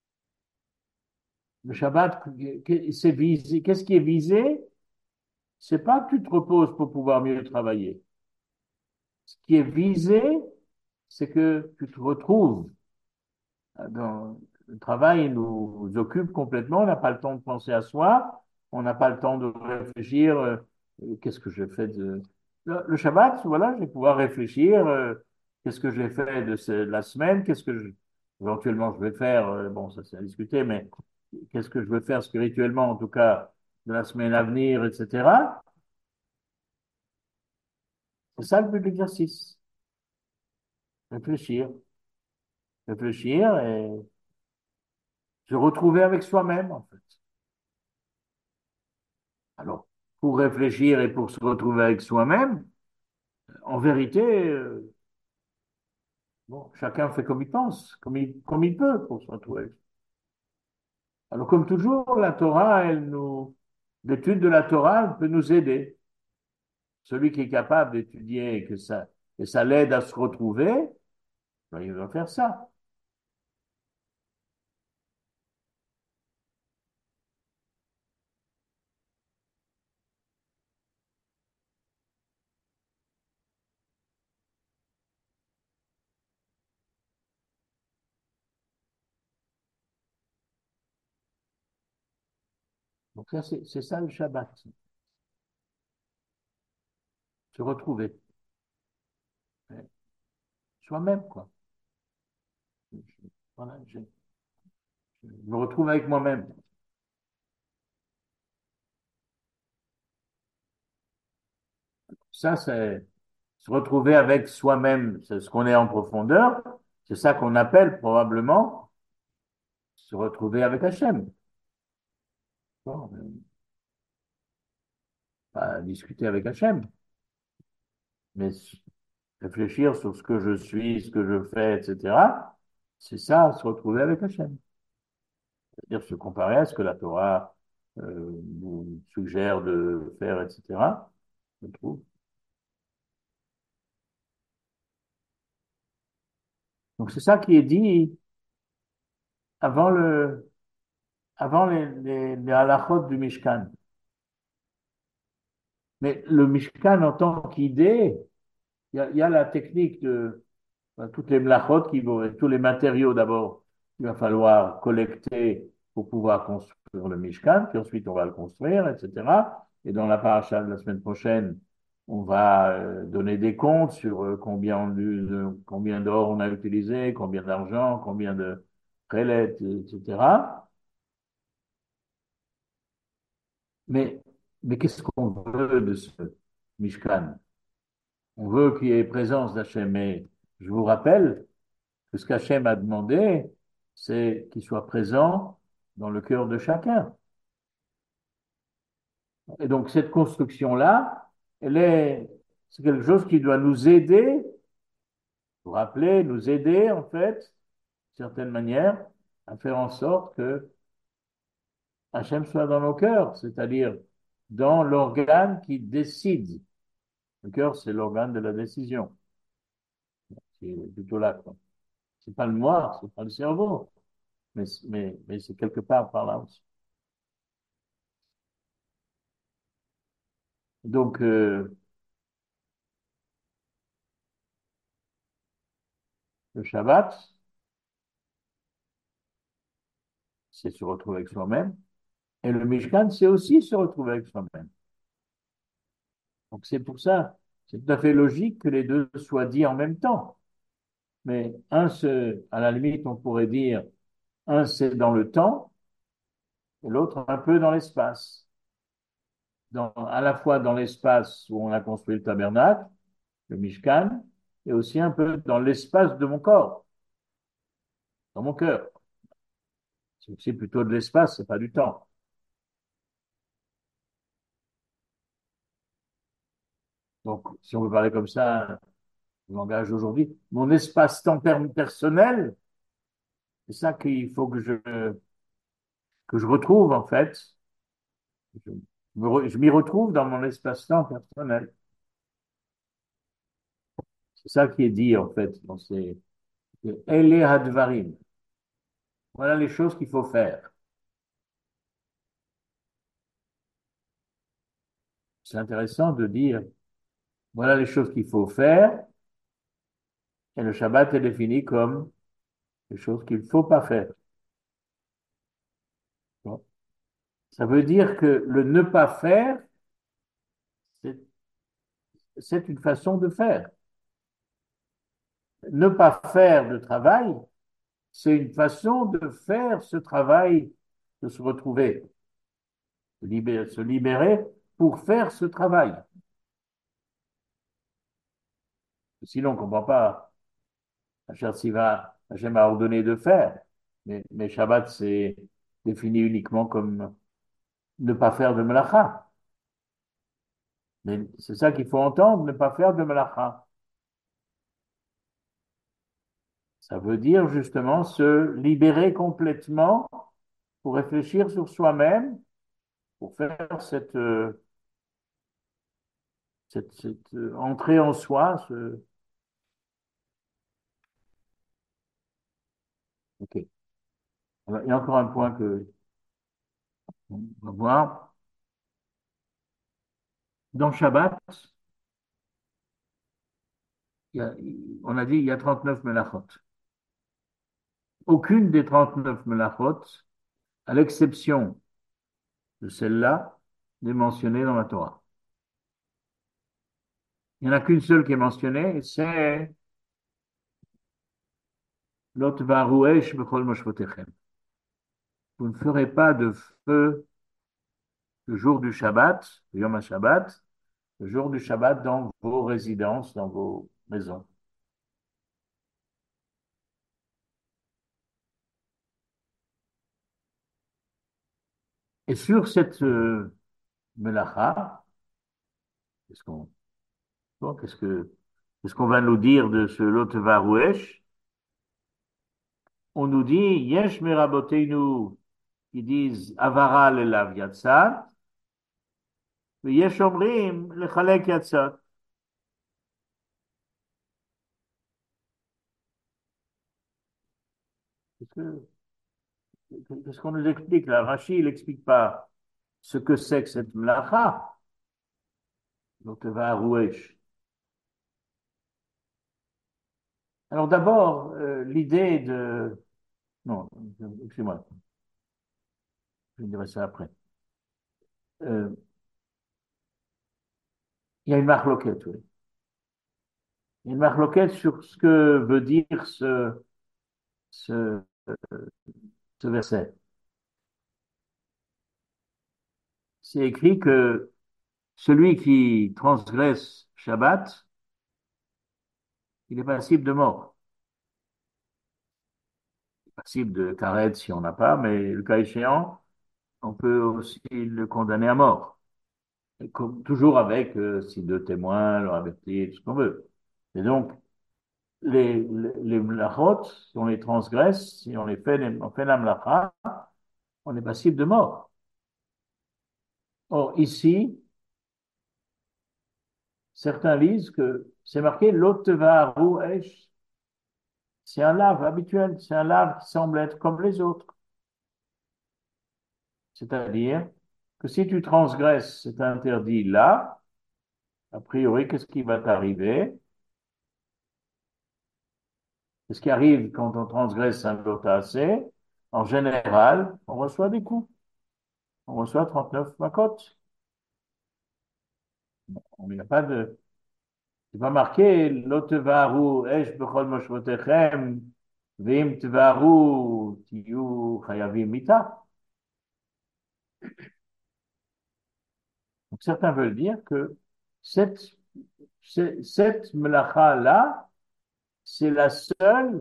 Le Shabbat, c'est visé. Qu'est-ce qui est visé? C'est pas que tu te reposes pour pouvoir mieux travailler. Ce qui est visé, c'est que tu te retrouves dans le travail nous occupe complètement. On n'a pas le temps de penser à soi. On n'a pas le temps de réfléchir. euh, qu'est-ce que je fais de le, le Shabbat? Voilà, je vais pouvoir réfléchir. euh, qu'est-ce que j'ai fait de, ce- de la semaine? Qu'est-ce que je, éventuellement je vais faire? euh, bon, ça c'est à discuter, mais qu'est-ce que je veux faire spirituellement, en tout cas, de la semaine à venir, et cetera. C'est ça le but de l'exercice. Réfléchir, réfléchir et se retrouver avec soi-même, en fait. Alors, pour réfléchir et pour se retrouver avec soi-même, en vérité, euh, bon, chacun fait comme il pense, comme il, comme il peut pour se retrouver. Alors, comme toujours, la Torah, elle nous, l'étude de la Torah elle peut nous aider. Celui qui est capable d'étudier et que ça, et ça l'aide à se retrouver, ben, il va faire ça. Donc, ça, c'est c'est ça le Shabbat, se retrouver. Ouais. Soi-même, quoi. Voilà, je, je me retrouve avec moi-même. Ça, c'est se retrouver avec soi-même, c'est ce qu'on est en profondeur. C'est ça qu'on appelle probablement se retrouver avec Hachem. Bon, euh, pas discuter avec Hachem, mais réfléchir sur ce que je suis, ce que je fais, et cetera. C'est ça, se retrouver avec Hachem. C'est-à-dire se comparer à ce que la Torah euh, nous suggère de faire, et cetera. Je trouve. Donc c'est ça qui est dit avant le, avant les, les, les halachot du Mishkan. Mais le Mishkan en tant qu'idée, il y a, il y a la technique de ben, toutes les mlachot, qui vont, tous les matériaux d'abord, il va falloir collecter pour pouvoir construire le Mishkan, puis ensuite on va le construire, et cetera. Et dans la paracha de la semaine prochaine, on va euh, donner des comptes sur euh, combien, on, de, combien d'or on a utilisé, combien d'argent, combien de prélètes, et cetera. Mais, mais qu'est-ce qu'on veut de ce Mishkan? On veut qu'il y ait présence d'Hachem. Et je vous rappelle que ce qu'Hachem a demandé, c'est qu'il soit présent dans le cœur de chacun. Et donc, cette construction-là, elle est, c'est quelque chose qui doit nous aider, vous rappeler, nous aider, en fait, d'une certaine manière, à faire en sorte que Hachem soit dans nos cœurs, c'est-à-dire dans l'organe qui décide. Le cœur, c'est l'organe de la décision. C'est plutôt là, quoi. C'est pas le moi, c'est pas le cerveau, mais, mais, mais c'est quelque part par là aussi. Donc, euh, le Shabbat, c'est se retrouver avec soi-même. Et le Mishkan, c'est aussi se retrouver avec soi-même. Donc, c'est pour ça, c'est tout à fait logique que les deux soient dits en même temps. Mais un, se, à la limite, on pourrait dire, un, c'est dans le temps, et l'autre, un peu dans l'espace. dans, à la fois dans l'espace où on a construit le tabernacle, le Mishkan, et aussi un peu dans l'espace de mon corps, dans mon cœur. C'est aussi plutôt de l'espace, c'est pas du temps. Donc, si on veut parler comme ça, le langage d'aujourd'hui, mon espace-temps per- personnel, c'est ça qu'il faut que je, que je retrouve, en fait. Je, me re- je m'y retrouve dans mon espace-temps personnel. C'est ça qui est dit, en fait, dans ces, Ele Hadvarim. Voilà les choses qu'il faut faire. C'est intéressant de dire, voilà les choses qu'il faut faire, et le Shabbat est défini comme les choses qu'il ne faut pas faire. Bon. Ça veut dire que le ne pas faire, c'est c'est une façon de faire. Ne pas faire de travail, c'est une façon de faire ce travail, de se retrouver, de libérer, se libérer pour faire ce travail. Sinon, on ne comprend pas. Hachem Siva, Hachem a ordonné de faire. Mais, mais Shabbat, c'est défini uniquement comme ne pas faire de melacha. Mais c'est ça qu'il faut entendre, ne pas faire de melacha. Ça veut dire justement se libérer complètement pour réfléchir sur soi-même, pour faire cette, euh, cette, cette, euh, entrée en soi. Ce... Ok. Alors, il y a encore un point que on va voir. Dans Shabbat, il y a- on a dit il y a trente-neuf melachot. Aucune des trente-neuf melachot, à l'exception de celle-là, n'est mentionnée dans la Torah. Il n'y en a qu'une seule qui est mentionnée, c'est Lot varuesh bechol moshvotechem. Vous ne ferez pas de feu le jour du Shabbat, le Yom HaShabbat, le jour du Shabbat dans vos résidences, dans vos maisons. Et sur cette euh, melacha, qu'est-ce qu'on bon, qu'est-ce que qu'est-ce qu'on va nous dire de ce Lot varuesh? On nous dit Yesh meraboteinu qui disent Avara lelav yatzat, et Yesh omrim lechalek yatzat. Qu'est-ce que- qu'est-ce qu'on nous explique là? Rashi, il n'explique pas ce que c'est que cette mlacha, Lot varuesh. Alors d'abord, euh, l'idée de... Non, excusez-moi, je dirai ça après. Euh, il y a une marloquette, oui. Il y a une marloquette sur ce que veut dire ce, ce, ce verset. C'est écrit que celui qui transgresse Shabbat, il est passible de mort. Passible de karet si on n'a pas, mais le cas échéant, on peut aussi le condamner à mort. Et comme, toujours avec, euh, si deux témoins l'ont averti, tout ce qu'on veut. Et donc, les, les, les mlachot, si on les transgresse, si on les fait, on fait la mlacha, on est passible de mort. Or, ici, certains lisent que c'est marqué l'otvaru esh. C'est un lave habituel, c'est un lave qui semble être comme les autres. C'est-à-dire que si tu transgresses cet interdit-là, a priori, qu'est-ce qui va t'arriver? Ce qui arrive quand on transgresse un lotacé, en général, on reçoit des coups. On reçoit trente-neuf makot. Il n'y a pas de, c'est pas marqué, lo tevaru esh bechol moshvotechem, veim tevaru tiyu chayavim mita. Donc certains veulent dire que cette, cette, cette melacha-là, c'est la seule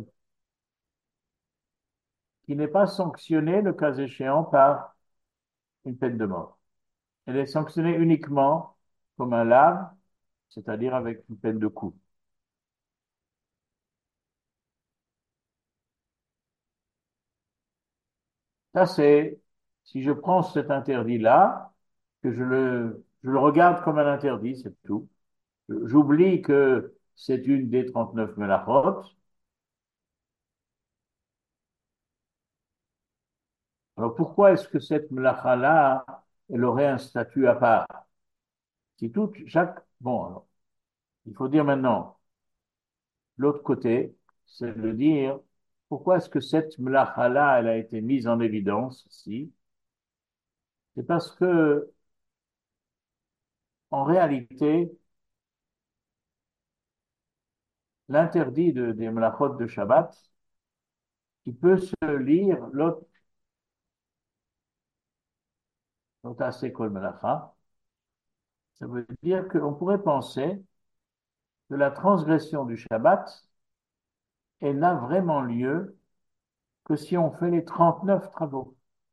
qui n'est pas sanctionnée, le cas échéant, par une peine de mort. Elle est sanctionnée uniquement comme un lave, c'est-à-dire avec une peine de coup. Ça, c'est, si je prends cet interdit-là, que je le, je le regarde comme un interdit, c'est tout. J'oublie que c'est une des trente-neuf mélachot. Alors pourquoi est-ce que cette melacha-là, elle aurait un statut à part? Si tout, chaque, bon, alors, il faut dire maintenant, l'autre côté, c'est de dire, pourquoi est-ce que cette melacha-là, elle a été mise en évidence ici? C'est parce que, en réalité, l'interdit de, des melachot de Shabbat, il peut se lire l'autre, l'autre assez kol melacha. Ça veut dire qu'on pourrait penser que la transgression du Shabbat, elle n'a vraiment lieu que si on fait les trente-neuf travaux.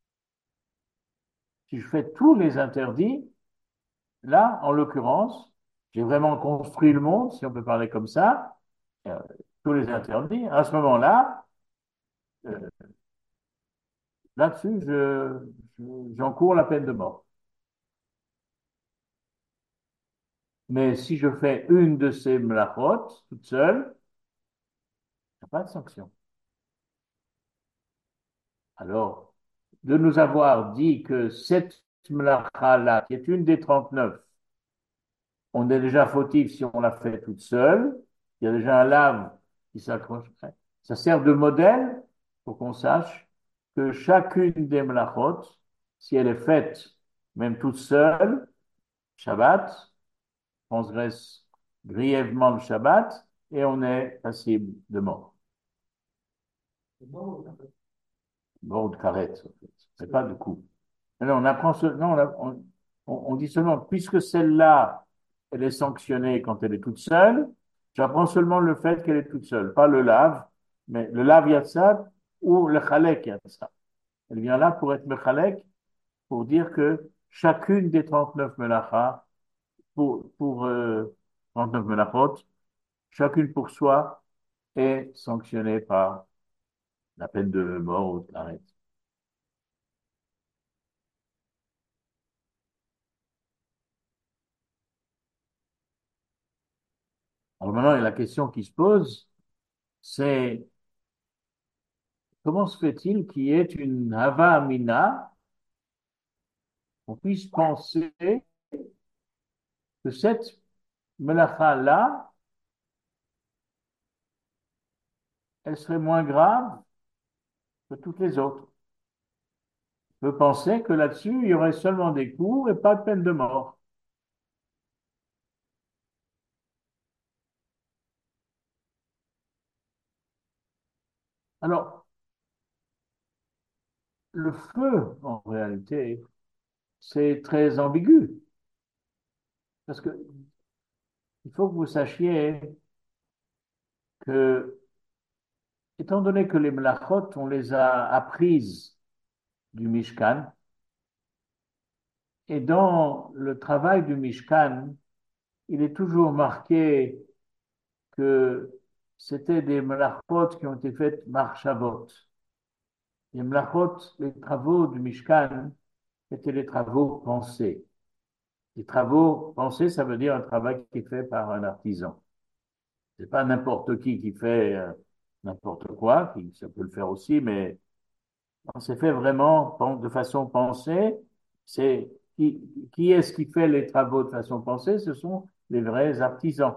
Si je fais tous les interdits, là, en l'occurrence, j'ai vraiment construit le monde, si on peut parler comme ça, euh, tous les interdits. À ce moment-là, euh, là-dessus, je, je- j'encours la peine de mort. Mais si je fais une de ces mlachot toute seule, il n'y a pas de sanction. Alors, de nous avoir dit que cette mlacha-là, qui est une des trente-neuf, on est déjà fautif si on la fait toute seule. Il y a déjà un lave qui s'accroche. Ça sert de modèle pour qu'on sache que chacune des mlachot, si elle est faite même toute seule, Shabbat, transgresse grièvement le Shabbat et on est passible de mort. Mort de carette, en fait. C'est pas de coup. Non, on apprend ce, non, on, on, on dit seulement, puisque celle-là, elle est sanctionnée quand elle est toute seule, j'apprends seulement le fait qu'elle est toute seule, pas le lave, mais le lave yatsad ou le chalek yatsad. Elle vient là pour être mechalek, pour dire que chacune des trente-neuf melachas, pour, pour euh, trente-neuf melachot, chacune pour soi, est sanctionnée par la peine de mort ou de l'arrêt. Alors maintenant, la question qui se pose, c'est comment se fait-il qu'il y ait une hava amina, qu'on puisse penser que cette melacha-là, elle serait moins grave que toutes les autres. On peut penser que là-dessus, il y aurait seulement des coups et pas de peine de mort. Alors, le feu, en réalité, c'est très ambigu, parce que il faut que vous sachiez que, étant donné que les melachot, on les a apprises du Mishkan, et dans le travail du Mishkan, il est toujours marqué que c'était des melachot qui ont été faites marchavot. Les melachot, les travaux du Mishkan, étaient les travaux pensés. Les travaux pensés, ça veut dire un travail qui est fait par un artisan. C'est pas n'importe qui qui fait euh, n'importe quoi, qui, ça peut le faire aussi, mais on s'est fait vraiment de façon pensée. C'est qui, qui est-ce qui fait les travaux de façon pensée? Ce sont les vrais artisans.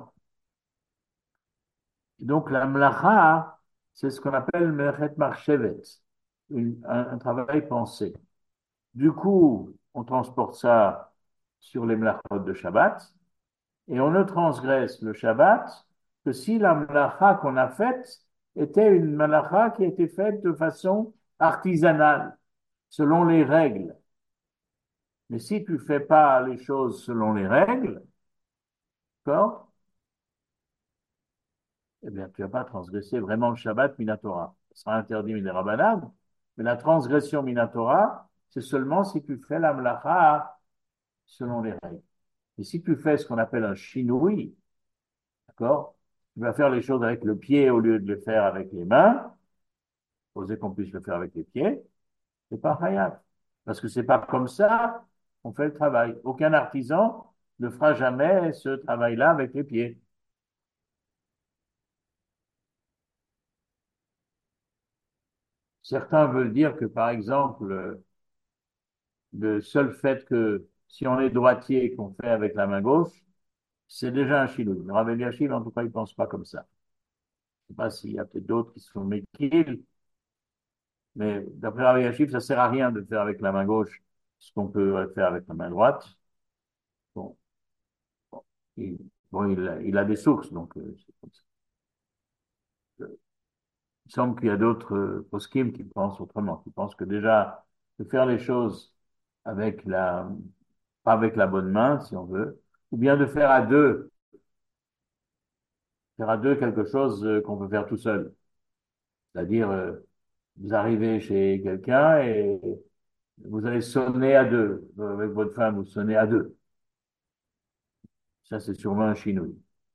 Et donc la mlacha, c'est ce qu'on appelle mlachet marchevet, une- un, un travail pensé. Du coup, on transporte ça sur les mlachot de Shabbat et on ne transgresse le Shabbat que si la mlacha qu'on a faite était une mlacha qui a été faite de façon artisanale, selon les règles. Mais si tu fais pas les choses selon les règles, d'accord, eh bien, tu vas pas transgresser vraiment le Shabbat Minatora. Ce sera interdit Minerabanan, mais la transgression Minatora, c'est seulement si tu fais la mlacha selon les règles. Et si tu fais ce qu'on appelle un chinoui, d'accord, tu vas faire les choses avec le pied au lieu de le faire avec les mains, oser qu'on puisse le faire avec les pieds, c'est pas khayab. Parce que c'est pas comme ça qu'on fait le travail. Aucun artisan ne fera jamais ce travail-là avec les pieds. Certains veulent dire que, par exemple, le seul fait que si on est droitier et qu'on fait avec la main gauche, c'est déjà un chinois. Le Rav Eliashib, en tout cas, il pense pas comme ça. Je sais pas s'il y a peut-être d'autres qui sont méquilles, mais d'après Rav Eliashib, ça sert à rien de faire avec la main gauche ce qu'on peut faire avec la main droite. Bon, bon, il, bon, il, a, il a des sources, donc euh, c'est comme ça. Il semble qu'il y a d'autres euh, poskim qui pensent autrement, qui pensent que déjà, de faire les choses avec la, pas avec la bonne main, si on veut, ou bien de faire à deux, faire à deux quelque chose euh, qu'on peut faire tout seul. C'est-à-dire, euh, vous arrivez chez quelqu'un et vous allez sonner à deux. Avec votre femme, vous sonnez à deux. Ça, c'est sûrement un chinois.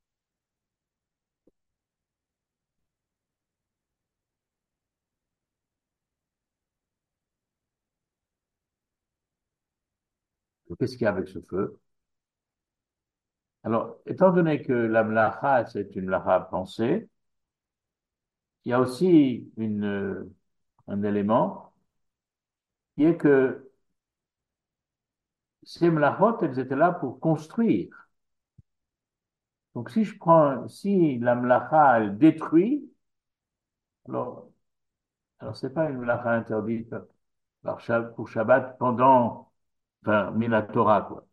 Qu'est-ce qu'il y a avec ce feu? Alors, étant donné que la mlacha, c'est une mlacha pensée, il y a aussi une, euh, un élément qui est que ces mlachot, elles étaient là pour construire. Donc, si je prends, si la mlacha, elle détruit, alors, alors c'est pas une mlacha interdite par, Shab- pour Shabbat pendant, enfin, Minatora, quoi.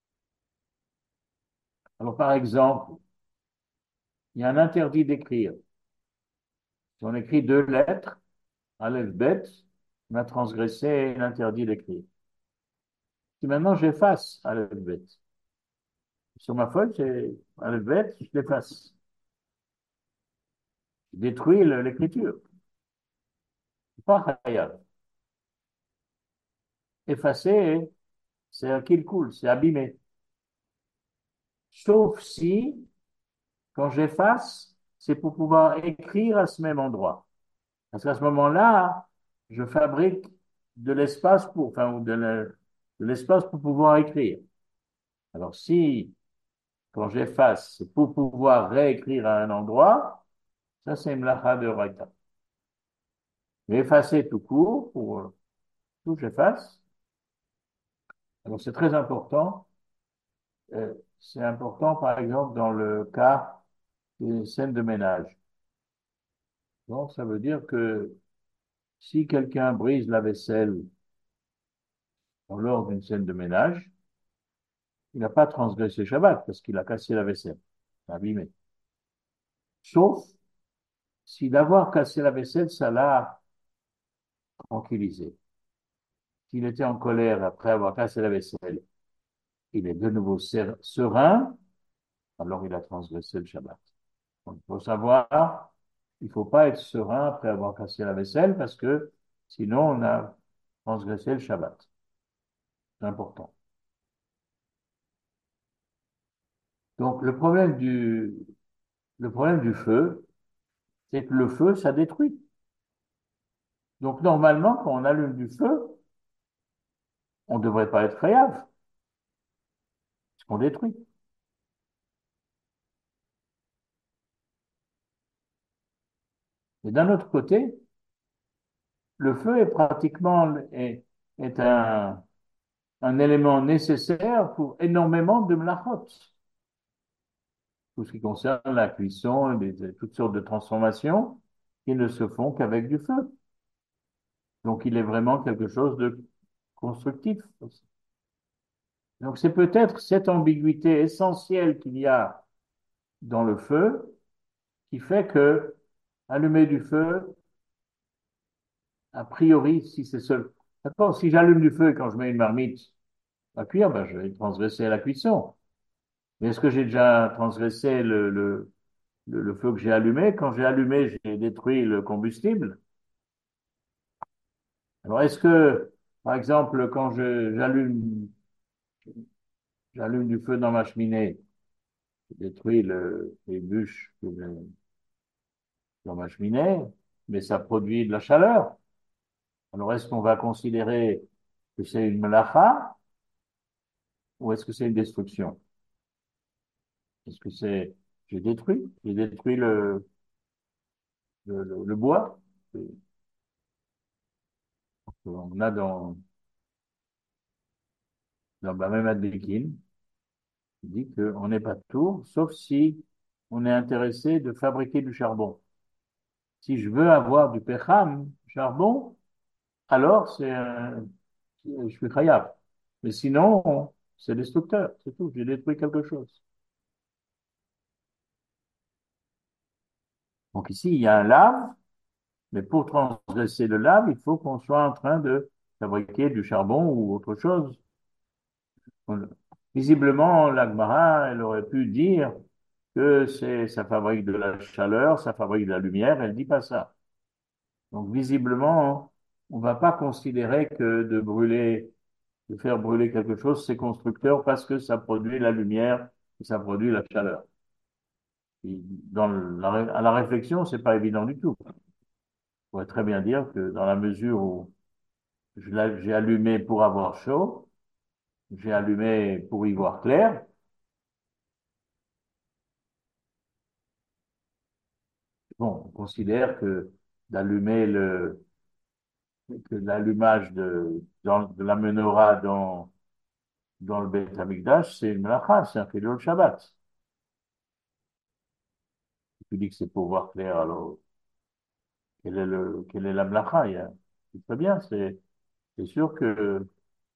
Alors, par exemple, il y a un interdit d'écrire. Si on écrit deux lettres, Aleph, Bet, on a transgressé l'interdit d'écrire. Si maintenant j'efface Aleph, Bet, sur ma feuille, c'est Aleph, Bet, je l'efface. Je détruis le- l'écriture. C'est pas khayab. Effacer, c'est un kill cool, c'est abîmer. Sauf si, quand j'efface, c'est pour pouvoir écrire à ce même endroit. Parce qu'à ce moment-là, je fabrique de l'espace pour, enfin, ou de le- de l'espace pour pouvoir écrire. Alors, si, quand j'efface, c'est pour pouvoir réécrire à un endroit, ça, c'est mlacha de Raita. Mais effacer tout court, pour euh, tout, j'efface. Alors, c'est très important. Euh, c'est important, par exemple, dans le cas des scènes de ménage. Donc, ça veut dire que si quelqu'un brise la vaisselle lors d'une scène de ménage, il n'a pas transgressé Shabbat parce qu'il a cassé la vaisselle, abîmé. Sauf si d'avoir cassé la vaisselle, ça l'a tranquillisé. S'il était en colère après avoir cassé la vaisselle, il est de nouveau serein, alors il a transgressé le Shabbat. Donc, il faut savoir, il ne faut pas être serein après avoir cassé la vaisselle parce que sinon on a transgressé le Shabbat. C'est important. Donc, le problème du, le problème du feu, c'est que le feu, ça détruit. Donc, normalement, quand on allume du feu, on ne devrait pas être créatif, parce qu'on détruit. Mais d'un autre côté, le feu est pratiquement est, est un, un élément nécessaire pour énormément de mlachot. Tout ce qui concerne la cuisson, les, toutes sortes de transformations qui ne se font qu'avec du feu. Donc, il est vraiment quelque chose de constructif aussi. Donc, c'est peut-être cette ambiguïté essentielle qu'il y a dans le feu qui fait que allumer du feu, a priori, si c'est seul. D'accord, si j'allume du feu quand je mets une marmite, à cuire, ben, je vais transgresser la cuisson. Mais est-ce que j'ai déjà transgressé le, le, le, le feu que j'ai allumé? Quand j'ai allumé, j'ai détruit le combustible. Alors, est-ce que, par exemple, quand je, j'allume, j'allume du feu dans ma cheminée, je détruis le, les bûches que j'ai dans ma cheminée, mais ça produit de la chaleur. Alors, est-ce qu'on va considérer que c'est une melacha ou est-ce que c'est une destruction? Est-ce que c'est, j'ai détruit, j'ai détruit le, le, le, le bois? On a dans, dans la même Adbekin, il dit qu'on n'est pas tout, sauf si on est intéressé de fabriquer du charbon. Si je veux avoir du pecham, charbon, alors c'est un- je suis khayab. Mais sinon, c'est destructeur, c'est tout. J'ai détruit quelque chose. Donc ici, il y a un lave, mais pour transgresser le lave, il faut qu'on soit en train de fabriquer du charbon ou autre chose. On- Visiblement, l'Agmara, elle aurait pu dire que c'est, ça fabrique de la chaleur, ça fabrique de la lumière. Elle dit pas ça. Donc visiblement, on va pas considérer que de brûler, de faire brûler quelque chose, c'est constructeur parce que ça produit la lumière et ça produit la chaleur. Et dans la, à la réflexion, c'est pas évident du tout. On pourrait très bien dire que dans la mesure où je l'ai- j'ai allumé pour avoir chaud, j'ai allumé pour y voir clair, bon, on considère que d'allumer le, que l'allumage de, dans- de la menorah dans, dans le Beth Amikdash, c'est une melacha, c'est un chilul Shabbat. Tu dis que c'est pour voir clair, alors quel est le, quelle est la melacha? Il y a- C'est très bien, c'est, c'est sûr que,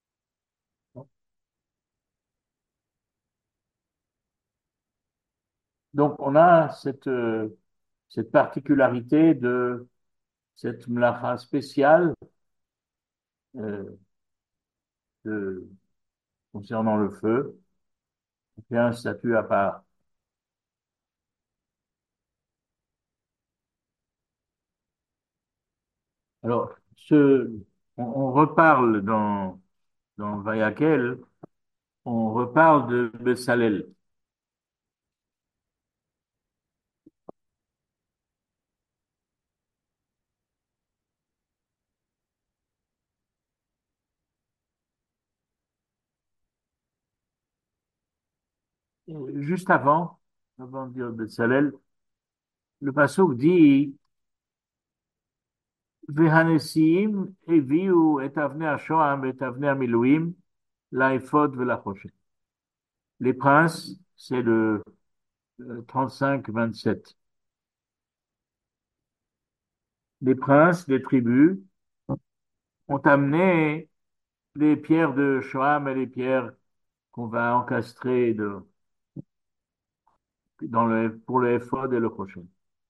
donc on a cette, euh, cette particularité de cette melacha spéciale, euh, de, concernant le feu, qui a un statut à part. Alors, ce, on, on reparle dans, dans Vayakel, on reparle de Bessalel. Euh, Juste avant, avant de dire Bessalel, le pasuk dit והנשיאים הביאו את אבני השוהם ואת אבני המילואים לאפוד ולחושן. Les princes, c'est le euh, trente-cinq vingt-sept. Les princes des tribus ont amené les pierres de Shoham et les pierres qu'on va encastrer de, dans le, pour le éphod et le prochain.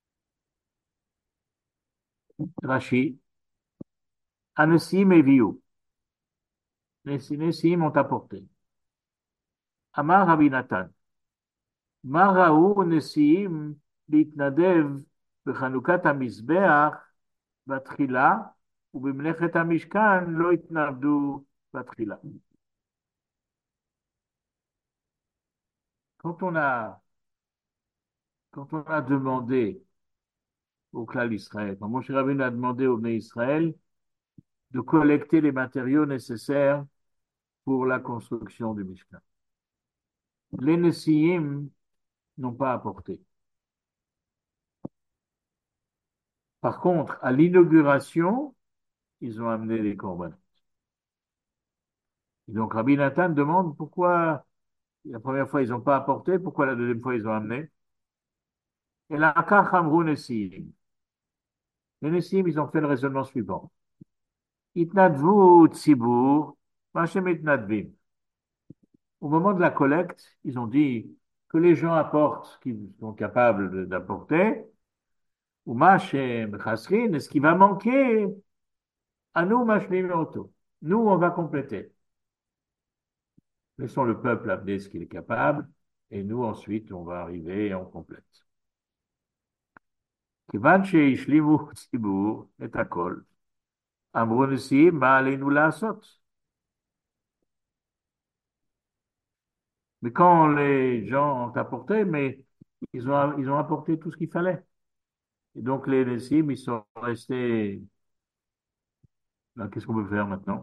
Rashi, Anesim et Viu. Les Nessim ont apporté. Amar Rabbi Nathan. מה ראו נשיאים להתנדב בחנוכת המזבח בתחילה, ובמלאכת המשכן לא התנדבו בתחילה. Quand on a, quand on a demandé au clan d'Israël, quand Moshe Rabbeinu a demandé au Bnei Israël de collecter les matériaux nécessaires pour la construction du Mishkan. Les Nessiim n'ont pas apporté. Par contre, à l'inauguration, ils ont amené les corbanotes. Et donc Rabbi Nathan demande pourquoi la première fois ils n'ont pas apporté, pourquoi la deuxième fois ils ont amené? Et là, Kachamrou Nessim. Les Nessim, ils ont fait le raisonnement suivant. Itnadvu tzibur, machem itnadvim. Au moment de la collecte, ils ont dit que les gens apportent ce qu'ils sont capables d'apporter, ou machem chasrin, et ce qui va manquer, à nous, machlim auto. Nous, on va compléter. Laissons le peuple amener ce qu'il est capable, et nous, ensuite, on va arriver et on complète. כיוון שהשלימו ציבור את הכל, אמרו נשיאים, מה עלינו לעשות? Mais quand les gens ont apporté, mais ils ont, ils ont apporté tout ce qu'il fallait. Et donc les Nessim, ils sont restés. Ben, qu'est-ce qu'on peut faire maintenant?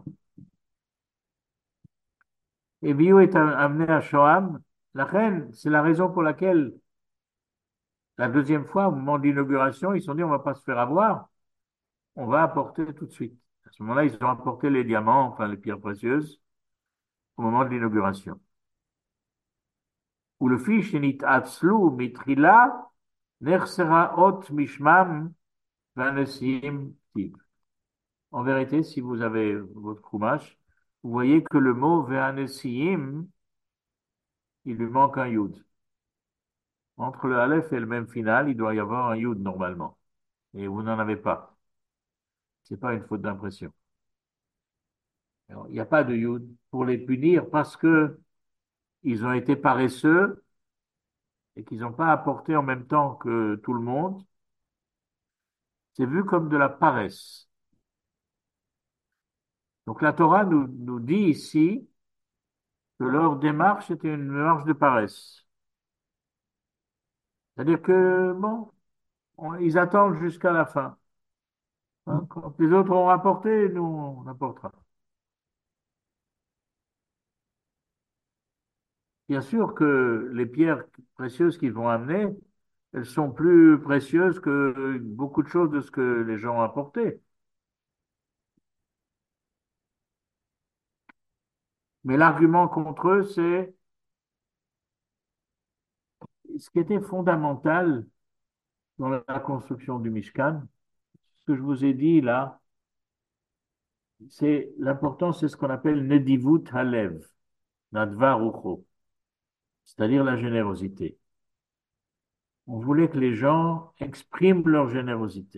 Et Bio est amené à Shoham. La reine, c'est la raison pour laquelle, la deuxième fois, au moment de l'inauguration, ils se sont dit on ne va pas se faire avoir, on va apporter tout de suite. À ce moment-là, ils ont apporté les diamants, enfin les pierres précieuses, au moment de l'inauguration. Ou le fiche nit atzlu mitrila, nersera ot mishmam vanesim tiv. En vérité, si vous avez votre Chumash, vous voyez que le mot Ve'anesiim, il lui manque un Yud. Entre le Aleph et le même final, il doit y avoir un Yud normalement. Et vous n'en avez pas. C'est pas une faute d'impression. Alors, il n'y a pas de Yud pour les punir parce que ils ont été paresseux et qu'ils n'ont pas apporté en même temps que tout le monde. C'est vu comme de la paresse. Donc la Torah nous, nous dit ici que leur démarche était une démarche de paresse. C'est-à-dire que, bon, on- ils attendent jusqu'à la fin. Hein. Quand les autres ont rapporté, nous, on apportera. Bien sûr que les pierres précieuses qu'ils vont amener, elles sont plus précieuses que beaucoup de choses de ce que les gens ont apporté. Mais l'argument contre eux, c'est ce qui était fondamental dans la construction du Mishkan. Ce que je vous ai dit là, c'est l'important, c'est ce qu'on appelle Nedivut Halev, Nadvar Rucho, c'est-à-dire la générosité. On voulait que les gens expriment leur générosité.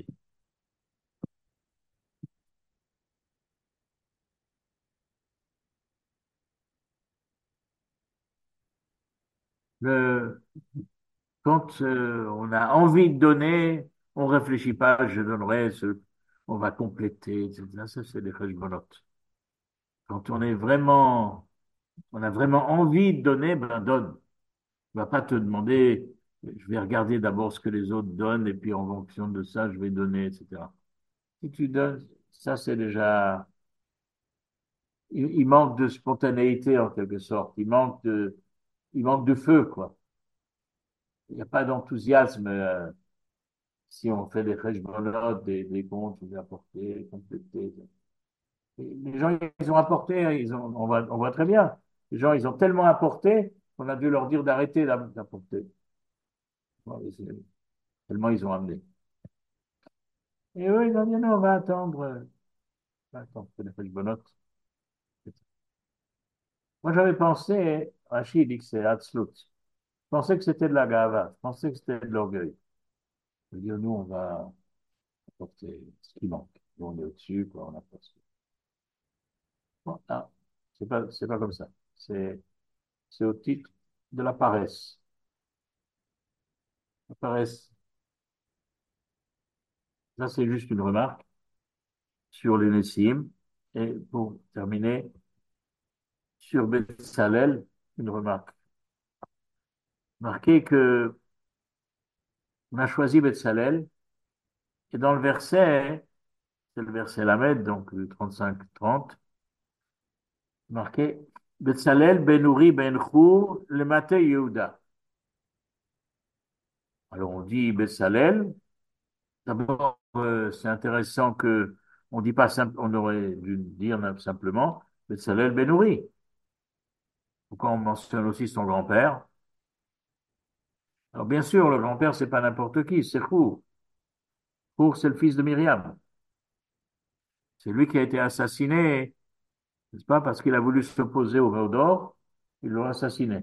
Le, quand euh, on a envie de donner, on réfléchit pas, je donnerai ce, on va compléter, et cetera. Ça, c'est des cheshbonot. Quand on est vraiment, on a vraiment envie de donner, ben donne. On va pas te demander, je vais regarder d'abord ce que les autres donnent et puis en fonction de ça, je vais donner, et cetera. Si tu donnes, ça c'est déjà, il, il manque de spontanéité en quelque sorte. Il manque de, il manque de feu, quoi. Il n'y a pas d'enthousiasme. euh, Si on fait des cheshbonot, des, des comptes, des apportés, complétés. Les gens, ils ont apporté, hein, ils ont, on voit, on voit très bien. Les gens, ils ont tellement apporté qu'on a dû leur dire d'arrêter d'apporter. Tellement ils ont amené. Et eux, ils ont dit non, on va attendre. euh, on va attendre que les cheshbonot. Moi, j'avais pensé, Rachid dit que c'est Hatzlut. Je pensais que c'était de la gava. Je pensais que c'était de l'orgueil. Je veux dire, nous, on va apporter ce qui manque. Nous, on est au-dessus, quoi, on apporte. Bon, non, c'est pas, c'est pas comme ça. C'est, c'est au titre de la paresse. La paresse, ça, c'est juste une remarque sur les Nessim. Et pour terminer, sur Salel, une remarque. Marquez que on a choisi Salel et dans le verset, c'est le verset Lamed, donc le trente-cinq trente, marqué Betzalel ben Uri ben Chur le Mate Yehuda. Alors on dit Betzalel. D'abord, euh, c'est intéressant que on dit pas simple, on aurait dû dire simplement Betzalel ben Uri. Pourquoi on mentionne aussi son grand-père? Alors bien sûr, le grand-père c'est pas n'importe qui, c'est Chur. Chur c'est le fils de Myriam. C'est lui qui a été assassiné, n'est-ce pas, parce qu'il a voulu s'opposer au Veau d'Or, ils l'ont assassiné.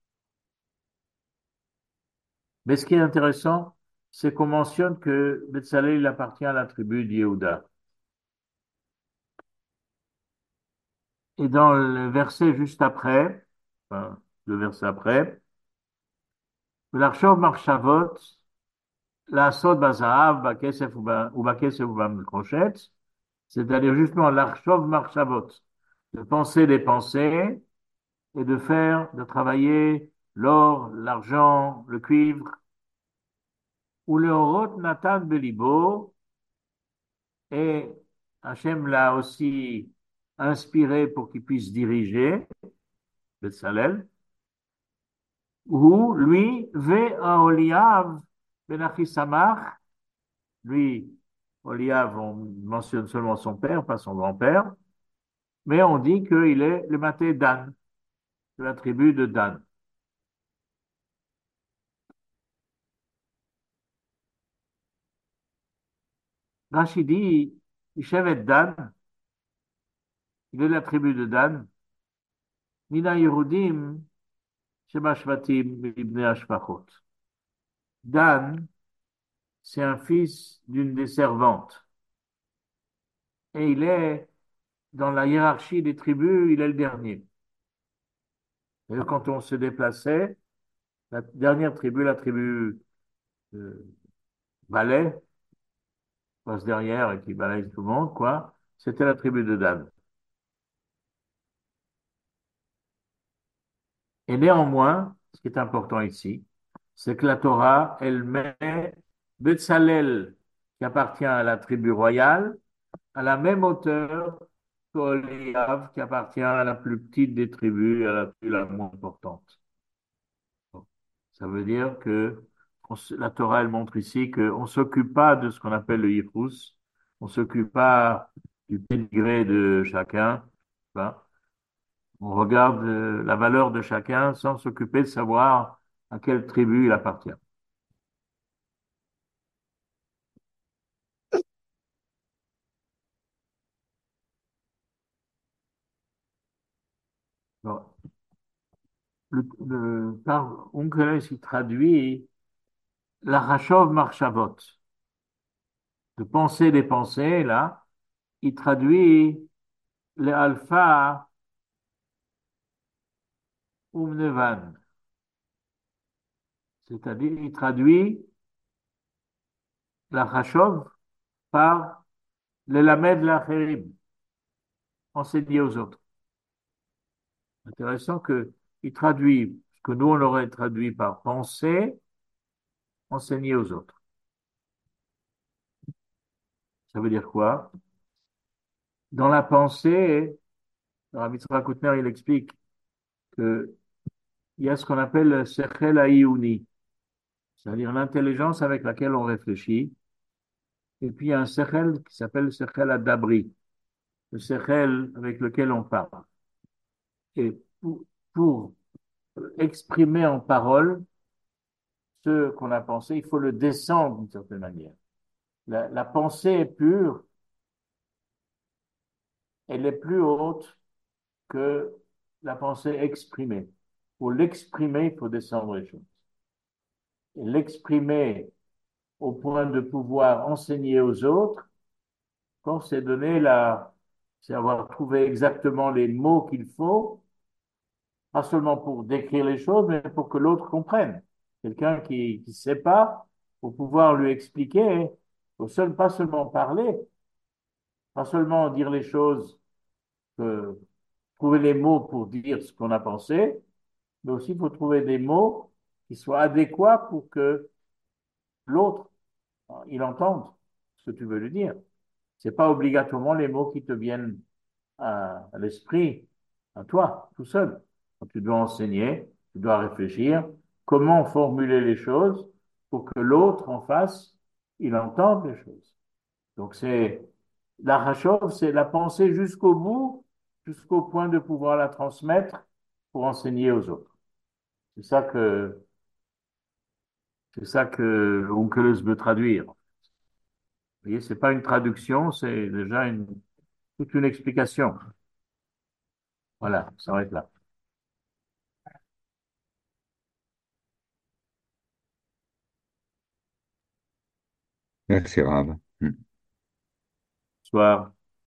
Mais ce qui est intéressant, c'est qu'on mentionne que Betzalel, il appartient à la tribu d'Yehuda. Et dans le verset juste après, enfin, deux versets après. L'archov marchavot, la sod bazahav, bakesef ou ba- ou bakesef ou bamkrochet, c'est-à-dire justement l'archov marchavot, de penser des pensées et de faire, de travailler l'or, l'argent, le cuivre, ou le horot natan belibo, et Hachem l'a aussi inspiré pour qu'il puisse diriger, Betzalel, ou lui, ve Aholiav ben Achisamach, lui, Oliav, on mentionne seulement son père, pas son grand-père, mais on dit qu'il est le maté Dan, de la tribu de Dan. Rachid dit, Ishevet Dan, il est de la tribu de Dan, Mina Yehudim, Sheba Shvatim, Ibn Ashpachot. Dan, c'est un fils d'une des servantes. Et il est, dans la hiérarchie des tribus, il est le dernier. Et quand on se déplaçait, la dernière tribu, la tribu euh, Valais, passe derrière et qui balaye tout le monde, quoi, c'était la tribu de Dan. Et néanmoins, ce qui est important ici, c'est que la Torah, elle met Betzalel, qui appartient à la tribu royale, à la même hauteur qu'Oliav, qui appartient à la plus petite des tribus, à la tribu la moins importante. Ça veut dire que on s- la Torah, elle montre ici qu'on ne s'occupe pas de ce qu'on appelle le Yichus, on ne s'occupe pas du pédigré de chacun, hein. On regarde euh, la valeur de chacun sans s'occuper de savoir à quelle tribu il appartient. Bon, le, le, par Onkelos, il traduit la Rachov Marchavot, de penser des pensées, là, il traduit le Alpha Umnevan, c'est-à-dire il traduit la Rachov par le Lamed Lacherim, enseigner aux autres. Intéressant que il traduit ce que nous on aurait traduit par penser, enseigner aux autres. Ça veut dire quoi? Dans la pensée, Rabbi Yitzhak Koutner, il explique que il y a ce qu'on appelle le Sechel Haïouni, c'est-à-dire l'intelligence avec laquelle on réfléchit, et puis il y a un Sechel qui s'appelle le Sechel Adabri, le Sechel avec lequel on parle. Et pour, pour exprimer en parole ce qu'on a pensé, il faut le descendre d'une certaine manière. La, la pensée pure, elle est plus haute que la pensée exprimée. Pour l'exprimer, il faut descendre les choses. Et l'exprimer au point de pouvoir enseigner aux autres, quand c'est donné la, c'est avoir trouvé exactement les mots qu'il faut, pas seulement pour décrire les choses, mais pour que l'autre comprenne. Quelqu'un qui ne sait pas, pour pouvoir lui expliquer, faut seul, pas seulement parler, pas seulement dire les choses, que, trouver les mots pour dire ce qu'on a pensé, mais aussi il faut trouver des mots qui soient adéquats pour que l'autre, il entende ce que tu veux lui dire. C'est pas obligatoirement les mots qui te viennent à, à l'esprit, à toi, tout seul. Donc, tu dois enseigner, tu dois réfléchir comment formuler les choses pour que l'autre en face, il entende les choses. Donc, c'est la rachov, c'est la pensée jusqu'au bout, jusqu'au point de pouvoir la transmettre pour enseigner aux autres. C'est ça que, c'est ça que Onkelos veut traduire. Vous voyez, c'est pas une traduction, c'est déjà une, toute une explication. Voilà, ça va être là. Merci, Rab. Soir.